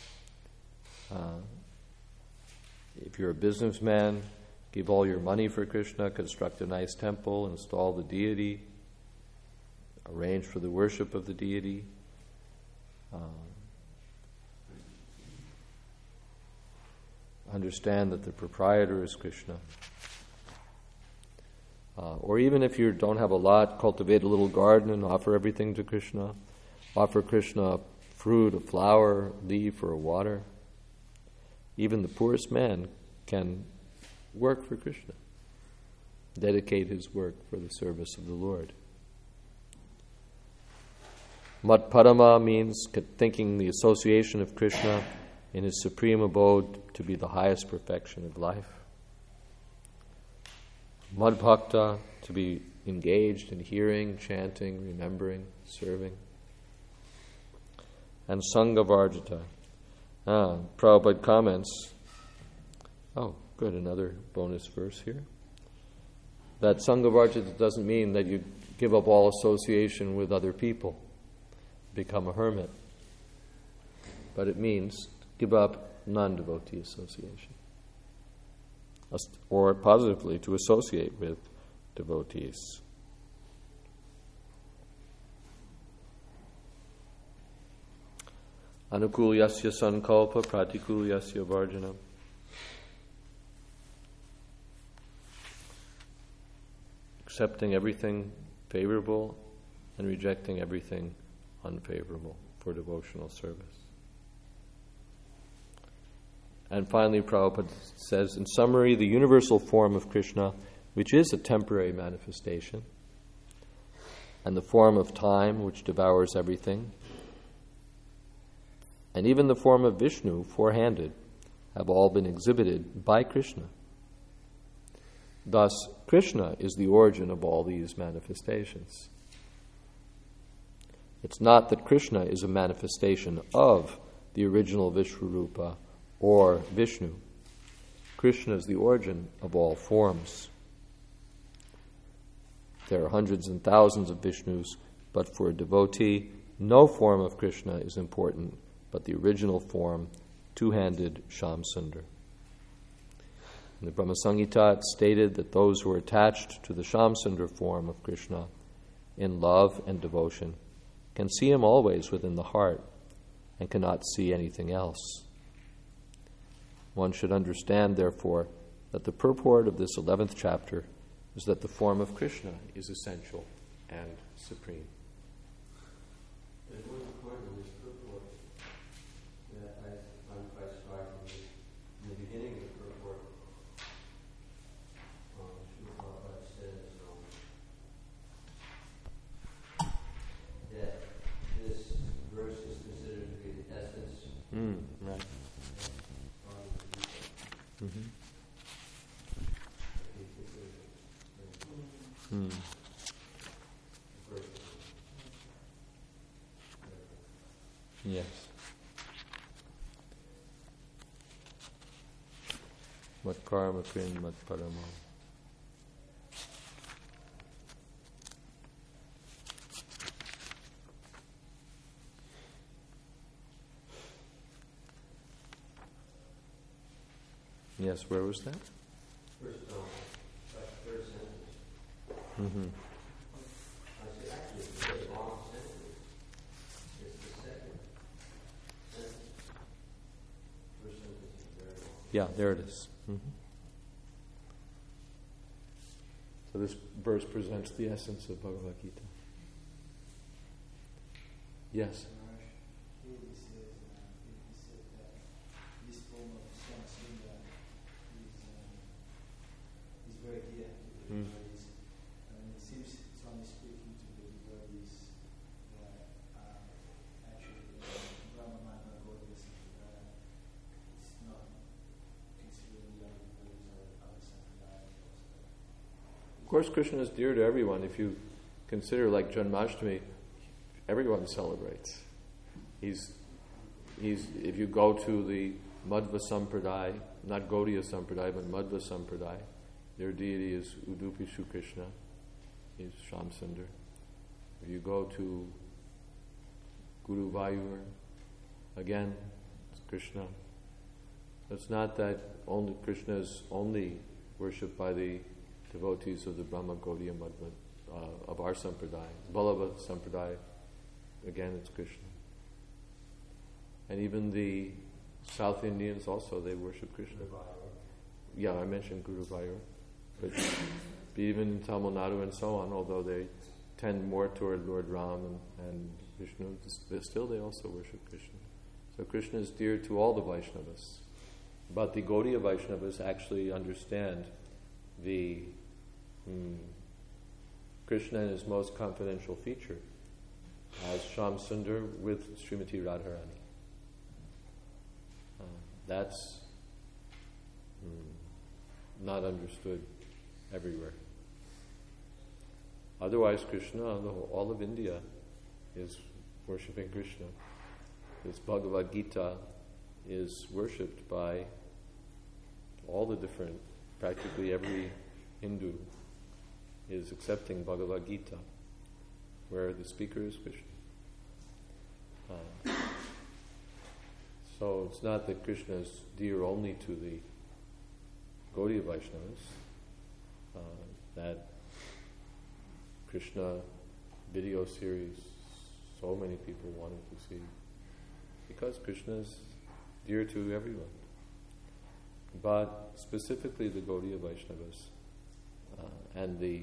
If you're a businessman, give all your money for Krishna, construct a nice temple, install the deity, arrange for the worship of the deity. Understand that the proprietor is Krishna. Or even if you don't have a lot, cultivate a little garden and offer everything to Krishna. Offer Krishna a fruit, a flower, leaf, or a water. Even the poorest man can work for Krishna. Dedicate his work for the service of the Lord. Mat Parama means thinking the association of Krishna in his supreme abode to be the highest perfection of life. Mad Bhakta, to be engaged in hearing, chanting, remembering, serving. And Sangha Varjita. Prabhupada comments, good, another bonus verse here. That Sangha Varjita doesn't mean that you give up all association with other people, become a hermit. But it means give up non-devotee association. Or positively, to associate with devotees. Anukulyasya sankalpa pratikulyasya varjanam. Accepting everything favorable and rejecting everything unfavorable for devotional service. And finally, Prabhupada says, in summary, the universal form of Krishna, which is a temporary manifestation, and the form of time, which devours everything, and even the form of Vishnu, four-handed, have all been exhibited by Krishna. Thus, Krishna is the origin of all these manifestations. It's not that Krishna is a manifestation of the original Vishwarupa or Vishnu. Krishna is the origin of all forms. There are hundreds and thousands of Vishnus, but for a devotee, no form of Krishna is important, but the original form, two-handed Shamsundar. In the Brahma Samhita, it's stated that those who are attached to the Shamsundar form of Krishna in love and devotion can see him always within the heart and cannot see anything else. One should understand, therefore, that the purport of this 11th chapter is that the form of Krishna is essential and supreme. There's one point in this purport that I find quite striking. In the beginning of the purport, Srila Prabhupada says that this verse is considered to be the essence Right. of the Mm-hmm. Yes. Mat karma krin mat parama. Yes, where was that? First sentence. Mm-hmm. Actually, it's a very long sentence. It's the second sentence. First sentence is very long. Yeah, there it is. Mm-hmm. So this verse presents the essence of Bhagavad Gita. Yes. Here he says, he said that this form of Samsunda is very dear to the devotees. And it seems it's only speaking to the devotees that actually Brahmana Gaudiya Sampradaya. It's not considering the other devotees or other Sampradayas also. Of course, Krishna is dear to everyone. If you consider, like Janmashtami, everyone celebrates. If you go to the Madhva Sampradaya, not Gaudiya Sampradaya, but Madhva Sampradaya, their deity is Udupi Shri Krishna, is Shamsundar. If you go to Guru Vayur, again, it's Krishna. It's not that only Krishna is only worshipped by the devotees of the Brahma Gaudiya Madhva, of our Sampradaya. Vallabha Sampradaya, again, it's Krishna. And even the South Indians also, they worship Krishna. Yeah, I mentioned Guru Vayur. But even in Tamil Nadu and so on, although they tend more toward Lord Ram and Vishnu, still they also worship Krishna. So Krishna is dear to all the Vaishnavas. But the Gaudiya Vaishnavas actually understand the Krishna in his most confidential feature as Shamsundar with Srimati Radharani. That's not understood everywhere. Otherwise, Krishna, all of India is worshipping Krishna. This Bhagavad Gita is worshipped by all the different, practically every Hindu is accepting Bhagavad Gita, where the speaker is Krishna. So it's not that Krishna is dear only to the Gaudiya Vaishnavas, that Krishna video series so many people wanted to see, because Krishna is dear to everyone. But specifically the Gaudiya Vaishnavas and the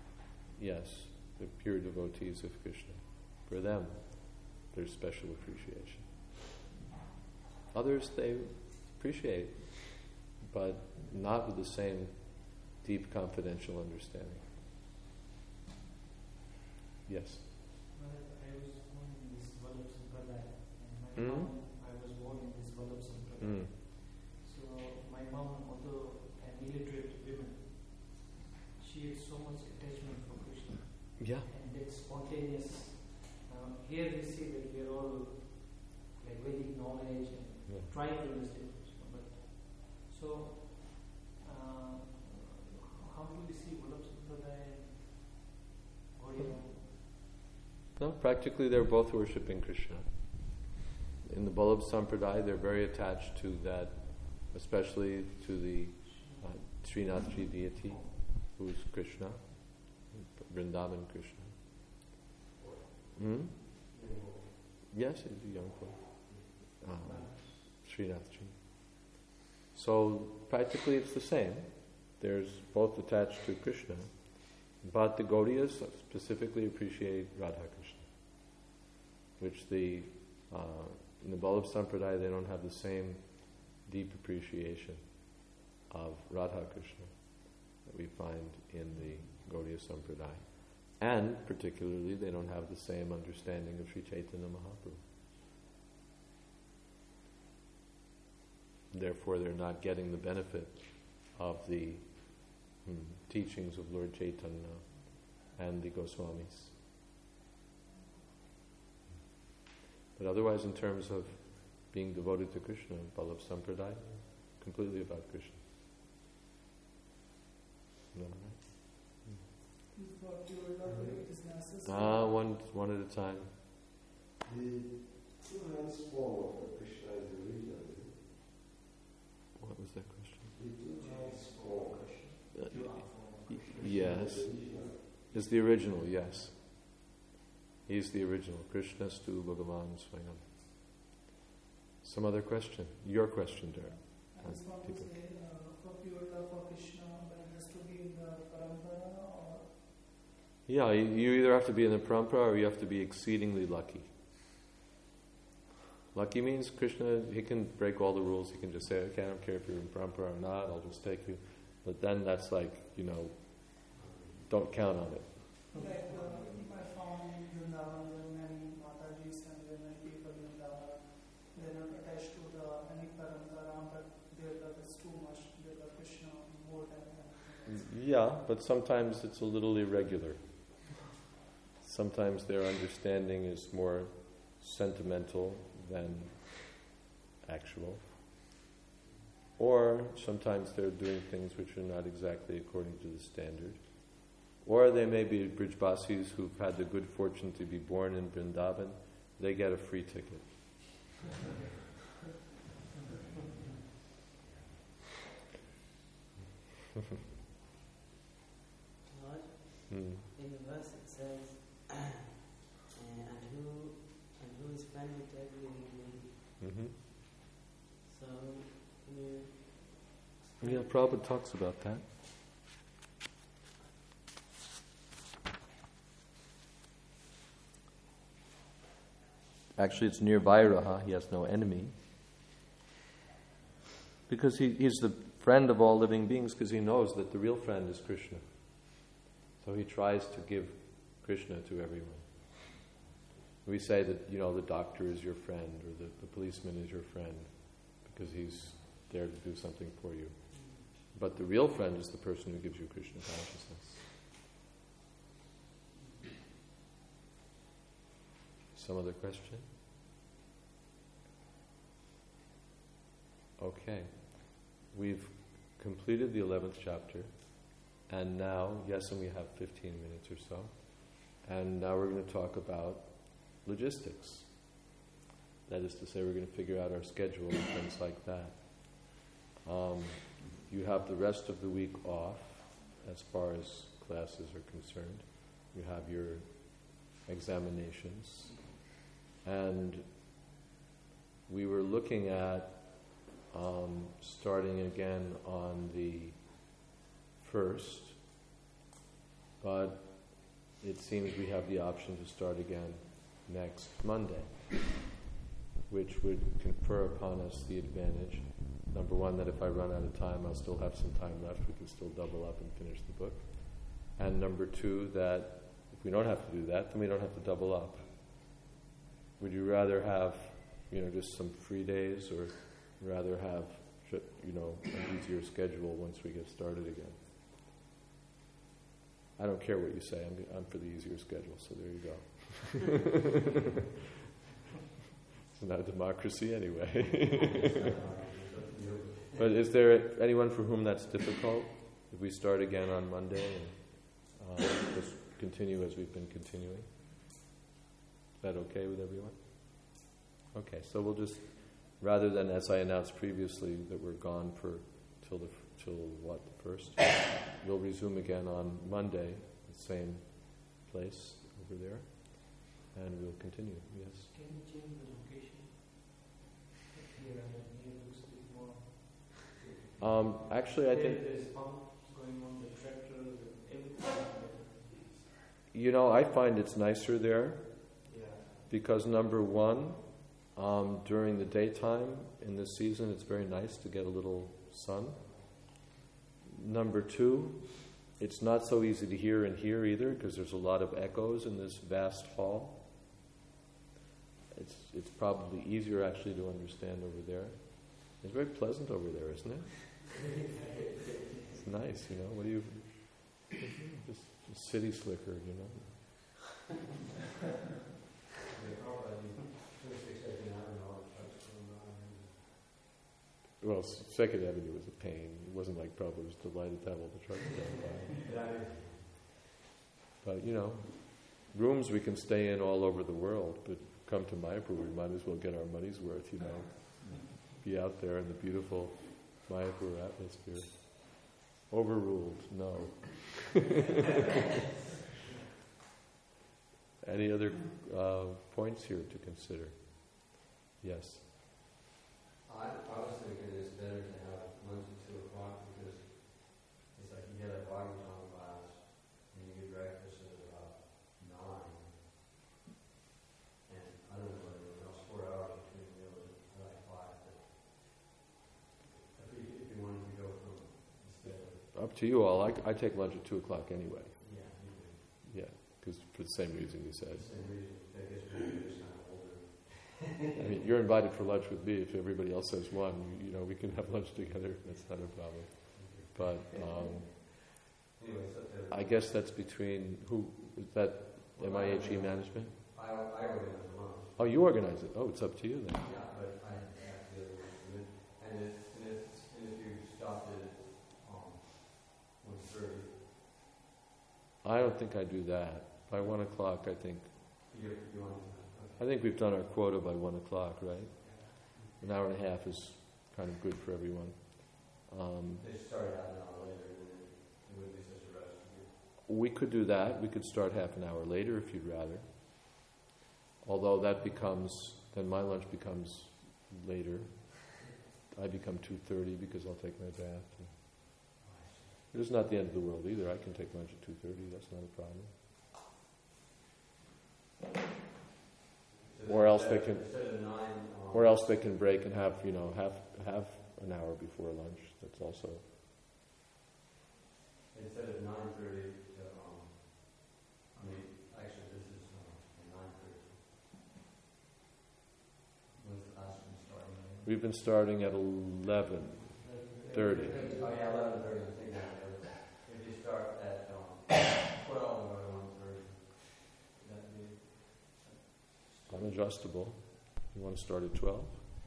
pure devotees of Krishna, for them there's special appreciation. Others they appreciate, but not with the same deep confidential understanding. Yes? I was born in this Vallabh Sampradaya, and my mom, I was born in this Vallabh Sampradaya. So my mom, although an illiterate woman, she had so much attachment for Krishna. Yeah. And that spontaneous. Here we see that we are all like Vedic knowledge and trying to understand Krishna. But so, how do we see Vallabh Sampradaya and Gaudiya? No, practically they're both worshipping Krishna. In the Vallabh Sampradaya, they're very attached to that, especially to the Srinathji deity, who is Krishna, Vrindavan Krishna. In Yes, he's a young boy. Srinathji. So practically it's the same. There's both attached to Krishna, but the Gaudiyas specifically appreciate Radha Krishna, which in the Vallabh Sampradaya they don't have the same deep appreciation of Radha Krishna that we find in the Gaudiya Sampradaya. And particularly they don't have the same understanding of Sri Chaitanya Mahaprabhu. Therefore they're not getting the benefit of the teachings of Lord Chaitanya and the Goswamis. But otherwise, in terms of being devoted to Krishna, Vallabh Sampradaya, completely about Krishna. One at a time. The two-hands form of Krishna is the original. What was that question? The two-hands form of Krishna. Yes. Is the original, yes. He's the original. Krishna Stu Bhagavan Swayam. Some other question? Your question, Dara. I just want to say, for pure love for Krishna, but it has to be in the parampara or... Yeah, you either have to be in the parampara or you have to be exceedingly lucky. Lucky means Krishna, he can break all the rules. He can just say, okay, I don't care if you're in parampara or not, I'll just take you. But then that's like, don't count on it. Like, I found in Vrindavan, there are many Matajis and there are many people in Vrindavan. They're not attached to any parampara, but their love is too much. They love Krishna more than anything. Yeah, but sometimes it's a little irregular. Sometimes their understanding is more sentimental than actual. Or sometimes they're doing things which are not exactly according to the standard. Or they may be Brijbasis who've had the good fortune to be born in Vrindavan. They get a free ticket. Lord, in the verse it says, and who is friend with every living. So, can you explain? Yeah, Prabhupada talks about that. Actually, it's near Vairaha. He has no enemy. Because he's the friend of all living beings, because he knows that the real friend is Krishna. So he tries to give Krishna to everyone. We say that, the doctor is your friend, or the policeman is your friend, because he's there to do something for you. But the real friend is the person who gives you Krishna consciousness. Some other question? Okay. We've completed the 11th chapter, and now, and we have 15 minutes or so, and now we're going to talk about logistics. That is to say, we're going to figure out our schedule and things like that. You have the rest of the week off as far as classes are concerned. You have your examinations. And we were looking at starting again on the 1st, but it seems we have the option to start again next Monday, which would confer upon us the advantage, number one, that if I run out of time, I'll still have some time left. We can still double up and finish the book. And number two, that if we don't have to do that, then we don't have to double up. Would you rather have, just some free days, or rather have, an easier schedule once we get started again? I don't care what you say. I'm for the easier schedule, so there you go. It's not a democracy anyway. But is there anyone for whom that's difficult? If we start again on Monday and just continue as we've been continuing? Is that okay with everyone? Okay, so we'll just, rather than as I announced previously that we're gone till the 1st, we'll resume again on Monday, the same place over there. and we'll continue. Yes. Can you change the location? Here and here looks a bit more. Actually, I think, There's pumps going on, the tractors, and everything. I find it's nicer there Yeah. because number one, during the daytime in this season, it's very nice to get a little sun. Number two, it's not so easy to hear in here either because there's a lot of echoes in this vast hall. It's probably easier actually to understand over there. It's very pleasant over there, isn't it? It's nice, What do you... Just city slicker, Well, Second Avenue was a pain. It wasn't like Prabhupada was delighted to have all the trucks going by. But, rooms we can stay in all over the world, but come to Mayapur, we might as well get our money's worth, Be out there in the beautiful Mayapur atmosphere. Overruled, no. Any other points here to consider? Yes. I was thinking it's better to have lunch at 2 o'clock because it's like you get a Bhagavatam class and you get breakfast at about 9. And I don't know whether it was 4 hours between meals at like 5. But if you wanted to go from instead of... Up to you all. I take lunch at 2 o'clock anyway. Yeah, you do. Yeah, because for the same reason you said. The same reason. I guess we're just kind of older. I mean, you're invited for lunch with me. If everybody else has one, we can have lunch together. That's not a problem. But Anyway, I guess that's between who is that? MIHE management. I organize the lunch. Oh, you organize it. Oh, it's up to you then. Yeah, but I have to and if you stopped it at 1:30. I don't think I do that. By 1 o'clock, I think. You want to? I think we've done our quota by 1 o'clock, right? An hour and a half is kind of good for everyone. They started half an hour later, and it wouldn't be such a rush. We could do that. We could start half an hour later if you'd rather. Although then my lunch becomes later. I become 2:30 because I'll take my bath. It's not the end of the world either. I can take lunch at 2:30. That's not a problem. Or else they can, break and have have an hour before lunch. That's also. Instead of 9:30 to actually this is 9:30. When's the last one starting? We've been starting at 11:30. Oh yeah, 11:30. I'm thinking if you start at 12 or 1:30, that'd be. I'm adjustable. You want to start at 12?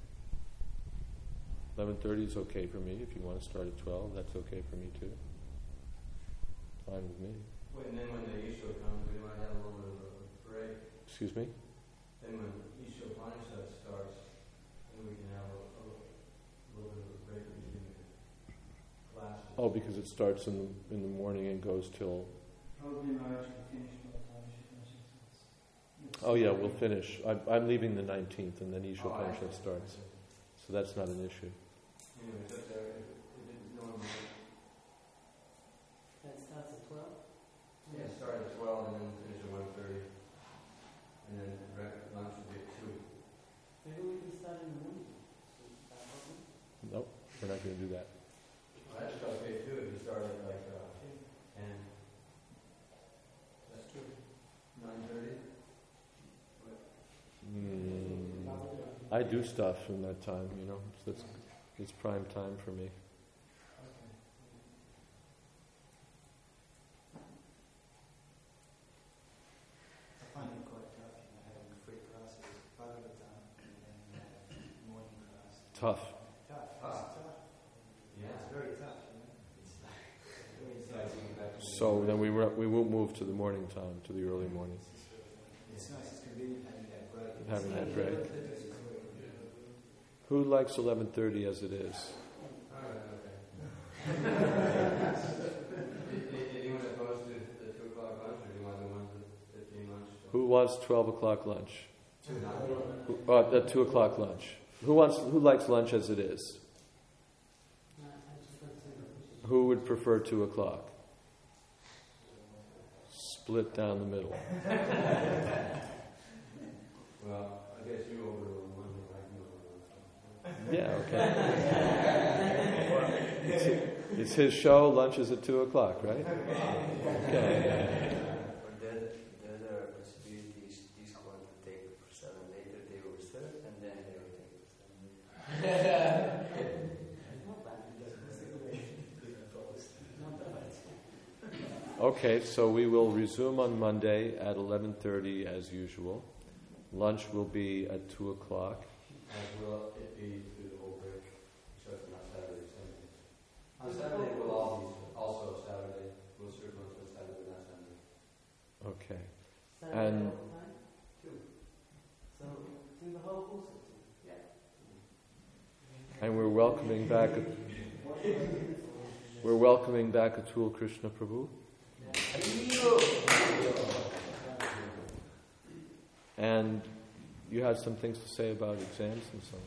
11:30 is okay for me. If you want to start at 12, that's okay for me too. Fine with me. Wait, and then when the Isha comes, we might have a little bit of a break. Excuse me? Then when Isha Upanishad starts, then we can have a little bit of a break between the classes. Oh, because it starts in the morning and goes till... Probably Maharaj can finish by the time she finishes. Oh yeah, we'll finish. I'm leaving the 19th and then Isha Upanishad starts. So that's not an issue. Anyway, it's up there. It didn't normally... That starts at 12? Yeah, start at 12 and then finish at 1:30. And then lunch will be at 2. Maybe we can start in the morning. Nope, we're not going to do that. Well, that's okay too if you start at like 10. That's true. 9:30? I do stuff in that time, So it's prime time for me. I find it quite tough, having free classes, Bhagavatam, and then morning class. Tough. Tough. Ah. It's tough. Yeah. It's very tough, It's like very tough. So then we won't move to the morning time, to the early morning. It's nice, it's convenient having that break. Having that break. Who likes 11:30 as it is? Alright, okay. Anyone opposed to the 2 o'clock lunch or do you want the 1:15 lunch? Who wants 12 o'clock lunch? At 2 o'clock lunch. Who likes lunch as it is? Who would prefer 2 o'clock? Split down the middle. Well, I guess you over on Monday, I can over on Yeah, okay. It's his show, lunch is at 2 o'clock, right? Okay. Or the other possibility is this one will take for 7 later, they will serve, and then they will take for 7 later. Okay, so we will resume on Monday at 11:30 as usual. Lunch will be at 2 o'clock. And will it be through the whole break, except not Saturday, Sunday? On Saturday, we'll all be, also Saturday, we'll serve lunch on Saturday, not Sunday. Okay. Saturday And- all the time? 2. So, through the whole course of 2? Yeah. And we're welcoming back Atul Krishna Prabhu. And you had some things to say about exams and so on.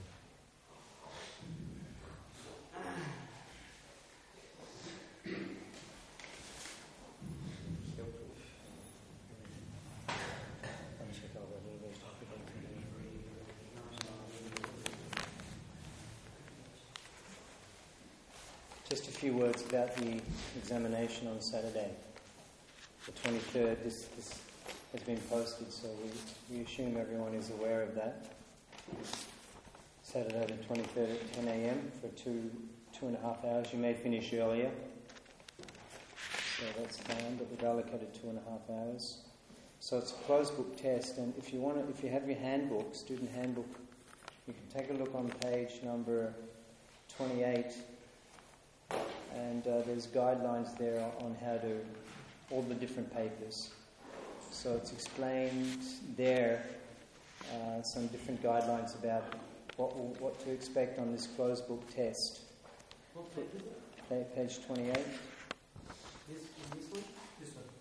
Just a few words about the examination on Saturday, the 23rd. This has been posted, so we assume everyone is aware of that. Saturday the 23rd at 10 a.m. for 2.5 hours. You may finish earlier, so that's fine, but we've allocated 2.5 hours. So it's a closed book test, and if you have your handbook, student handbook, you can take a look on page number 28. And there's guidelines there on how to, all the different papers. So it's explained there, some different guidelines about what to expect on this closed book test. What page is it? Page 28. This one? This one.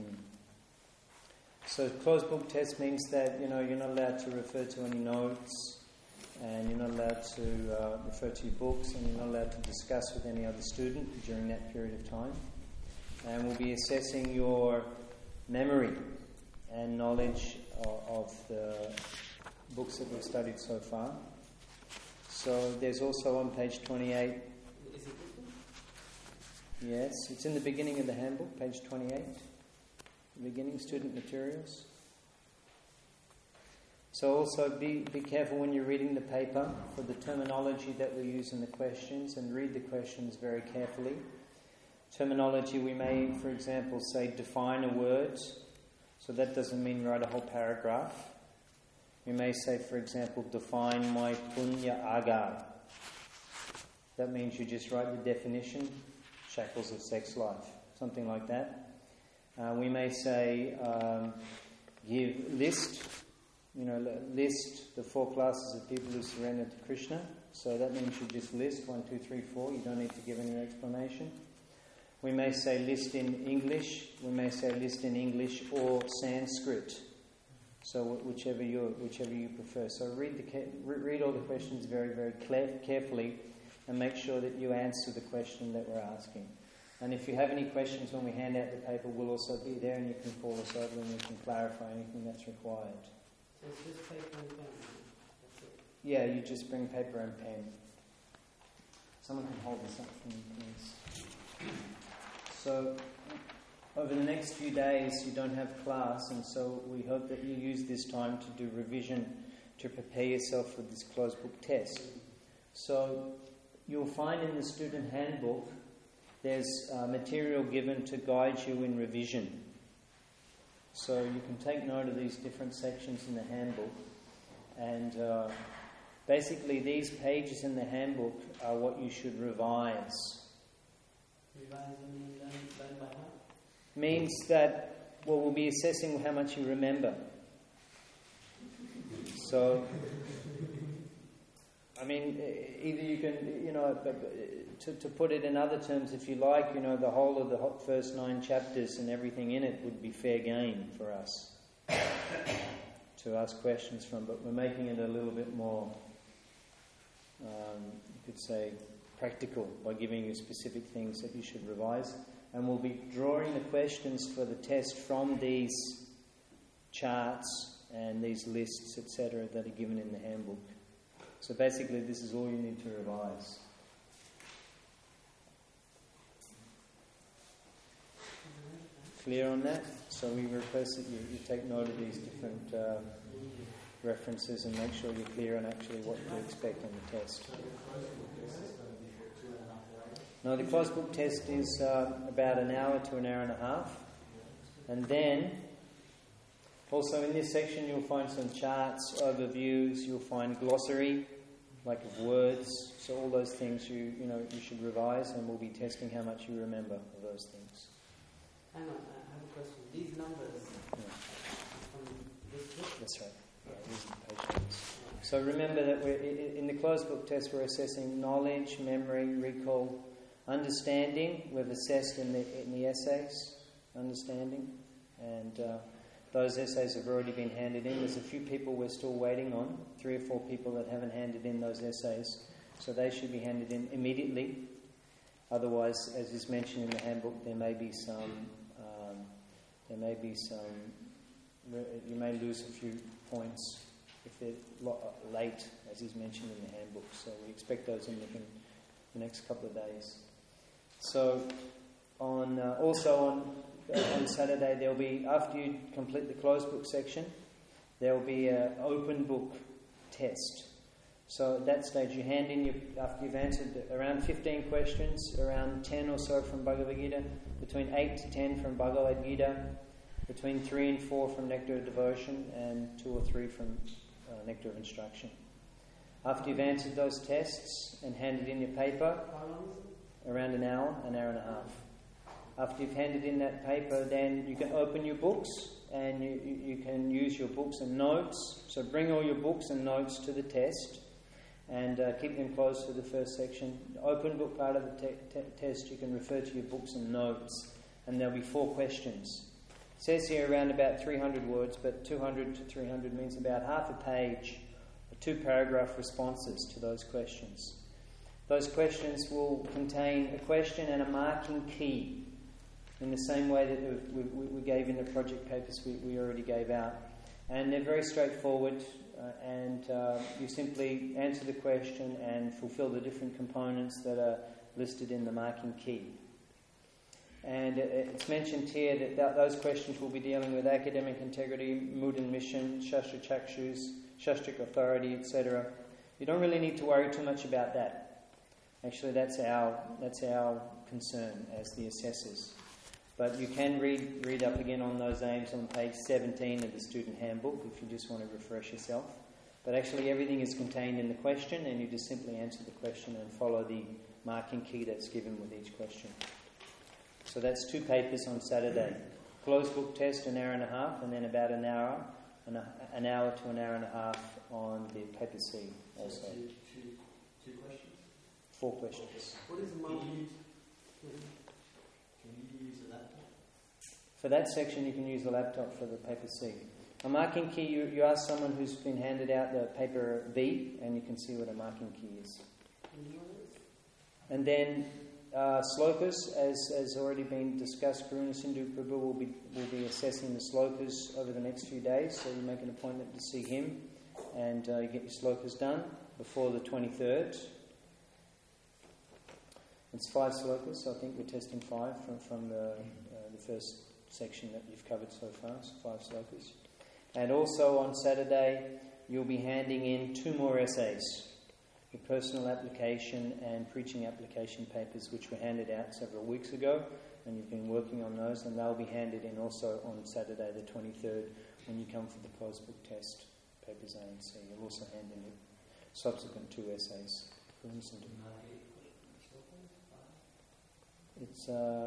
So closed book test means that you're not allowed to refer to any notes, and you're not allowed to refer to your books, and you're not allowed to discuss with any other student during that period of time. And we'll be assessing your memory and knowledge of the books that we've studied so far. So there's also on page 28. Is it this one? Yes, it's in the beginning of the handbook, page 28. The beginning, student materials. So also be careful when you're reading the paper for the terminology that we use in the questions, and read the questions very carefully. Terminology, we may, for example, say define a word. So that doesn't mean write a whole paragraph. We may say, for example, define my punya agar. That means you just write the definition, shackles of sex life, something like that. We may say, list the 4 classes of people who surrender to Krishna. So that means you just list 1, 2, 3, 4. You don't need to give any explanation. We may say list in English. We may say list in English or Sanskrit. So whichever you prefer. So read all the questions very, very carefully, and make sure that you answer the question that we're asking. And if you have any questions when we hand out the paper, we'll also be there, and you can call us over and we can clarify anything that's required. So it's just paper and pen. That's it. Yeah, you just bring paper and pen. Someone can hold this up for me, please. So, over the next few days, you don't have class, and so we hope that you use this time to do revision to prepare yourself for this closed book test. So, you'll find in the student handbook there's material given to guide you in revision. So you can take note of these different sections in the handbook, and basically these pages in the handbook are what you should revise. Revising means learn by heart? Means that, we'll be assessing how much you remember. So, I mean, either you can, to put it in other terms, if you like, the whole of the first 9 chapters and everything in it would be fair game for us. to ask questions from, but we're making it a little bit more, you could say, practical by giving you specific things that you should revise. And we'll be drawing the questions for the test from these charts and these lists, etc., that are given in the handbook. So basically, this is all you need to revise. Clear on that? So we request that you take note of these different references and make sure you're clear on actually what to expect on the test. No, the closed book test is about an hour to an hour and a half. And then, also in this section you'll find some charts, overviews, you'll find glossary, like of words. So all those things you should revise, and we'll be testing how much you remember of those things. Hang on, I have a question. These numbers from this book? That's right. Yeah, these are the page numbers. So remember that in the closed book test we're assessing knowledge, memory, recall, understanding. We've assessed in the essays, understanding, and those essays have already been handed in. There's a few people we're still waiting on, 3 or 4 people that haven't handed in those essays, so they should be handed in immediately. Otherwise, as is mentioned in the handbook, there may be some. You may lose a few points if they're late, as is mentioned in the handbook. So we expect those in the next couple of days. So on Saturday there'll be, after you complete the closed book section, there will be an open book test. So at that stage you hand in after you've answered around 15 questions, around 10 or so from Bhagavad Gita, between 8 to 10 from Bhagavad Gita, between 3 and 4 from Nectar of Devotion, and 2 or 3 from Nectar of Instruction. After you've answered those tests and handed in your paper, How long is it? around an hour and a half. After you've handed in that paper, then you can open your books and you can use your books and notes. So bring all your books and notes to the test and keep them close to the first section. The open book part of the test, you can refer to your books and notes, and there'll be 4 questions. It says here around about 300 words, but 200 to 300 means about half a page, 2-paragraph responses to those questions. Those questions will contain a question and a marking key in the same way that we gave in the project papers we already gave out. And they're very straightforward, and you simply answer the question and fulfill the different components that are listed in the marking key. And it's mentioned here that those questions will be dealing with academic integrity, mood and mission, Shastra Chakshus, Shastric authority, etc. You don't really need to worry too much about that. Actually, that's our concern as the assessors. But you can read up again on those aims on page 17 of the student handbook if you just want to refresh yourself. But actually everything is contained in the question, and you just simply answer the question and follow the marking key that's given with each question. So that's 2 papers on Saturday. Closed book test, an hour and a half, and then about an hour to an hour and a half on the paper C also. Two questions? 4 questions. What is the marking? Can you use a laptop? For that section, you can use the laptop for the paper C. A marking key, you ask someone who's been handed out the paper B, and you can see what a marking key is. And then slokas, as already been discussed, Karuna Sindhu Prabhu will be assessing the slokas over the next few days, so you make an appointment to see him, and you get your slokas done before the 23rd. It's 5 slokas, so I think we're testing 5 from the first section that you've covered so far, so 5 slokas. And also on Saturday, you'll be handing in 2 more essays, your personal application and preaching application papers, which were handed out several weeks ago, and you've been working on those, and they'll be handed in also on Saturday the 23rd when you come for the closed book test, papers A and C. You'll also hand in the subsequent 2 essays. It's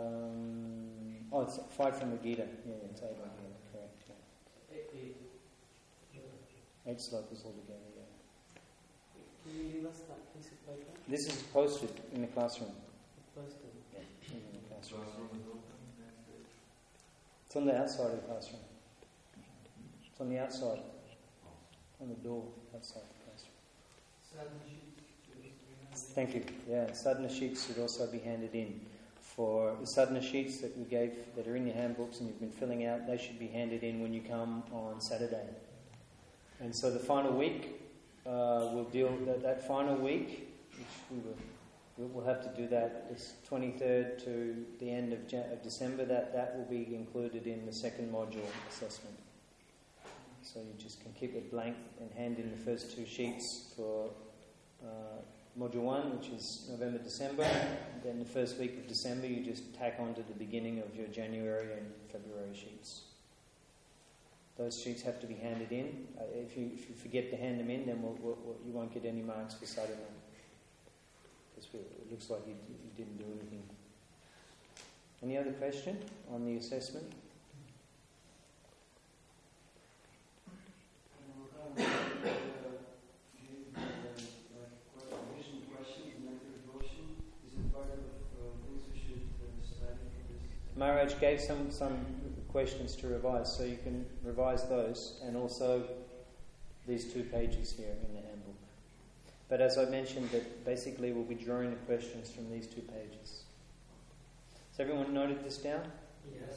5 from the Gita. Yeah, it's 8 on here, correct. Yeah. 8 slokas altogether, yeah. Can you give us that piece of paper? This is posted in the classroom. Posted. Yeah, in the classroom. It's on the outside of the classroom. It's on the outside, on the door outside the classroom. Thank you. Yeah, sadhana sheets should also be handed in. For the sadhana sheets that we gave, that are in your handbooks and you've been filling out, they should be handed in when you come on Saturday. And so the final week, we'll deal that final week, which we'll have to do that this 23rd to the end of December. That will be included in the second module assessment. So you just can keep it blank and hand in the first 2 sheets for Module 1, which is November, December. Then the first week of December, you just tack on to the beginning of your January and February sheets. Those sheets have to be handed in. If you forget to hand them in, then you won't get any marks for Saturday. Because it looks like you didn't do anything. Any other question on the assessment? Maharaj gave some questions to revise, so you can revise those, and also these 2 pages here in the handbook. But as I mentioned, that basically we'll be drawing the questions from these 2 pages. Has everyone noted this down? Yes.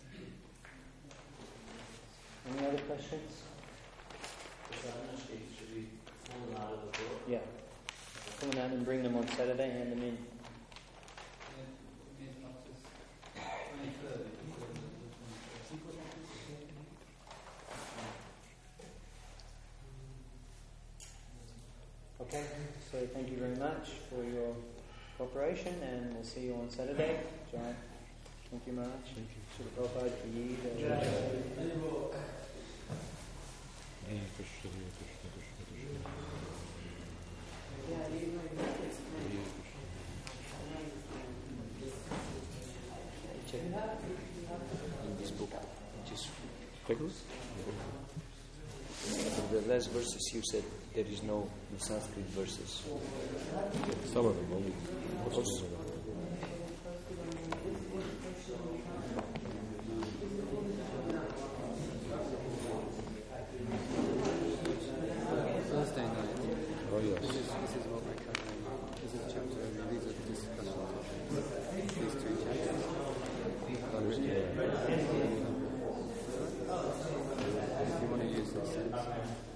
Okay. Any other questions? The sadhana sheets should be pulled out of the book. Yeah. Pull them out and bring them on Saturday, hand them in. Okay, so thank you very much for your cooperation, and we'll see you on Saturday. Jai. Thank you, Maharaj. Thank you. Srila Prabhupada, for you. In this book, just quickly. The last verses you said there is no Sanskrit verses. Some of them only. Thursday night. Oh yes. This is what we're covering. This is chapter, these are the discussions of these 2 chapters. If you want to use this sense.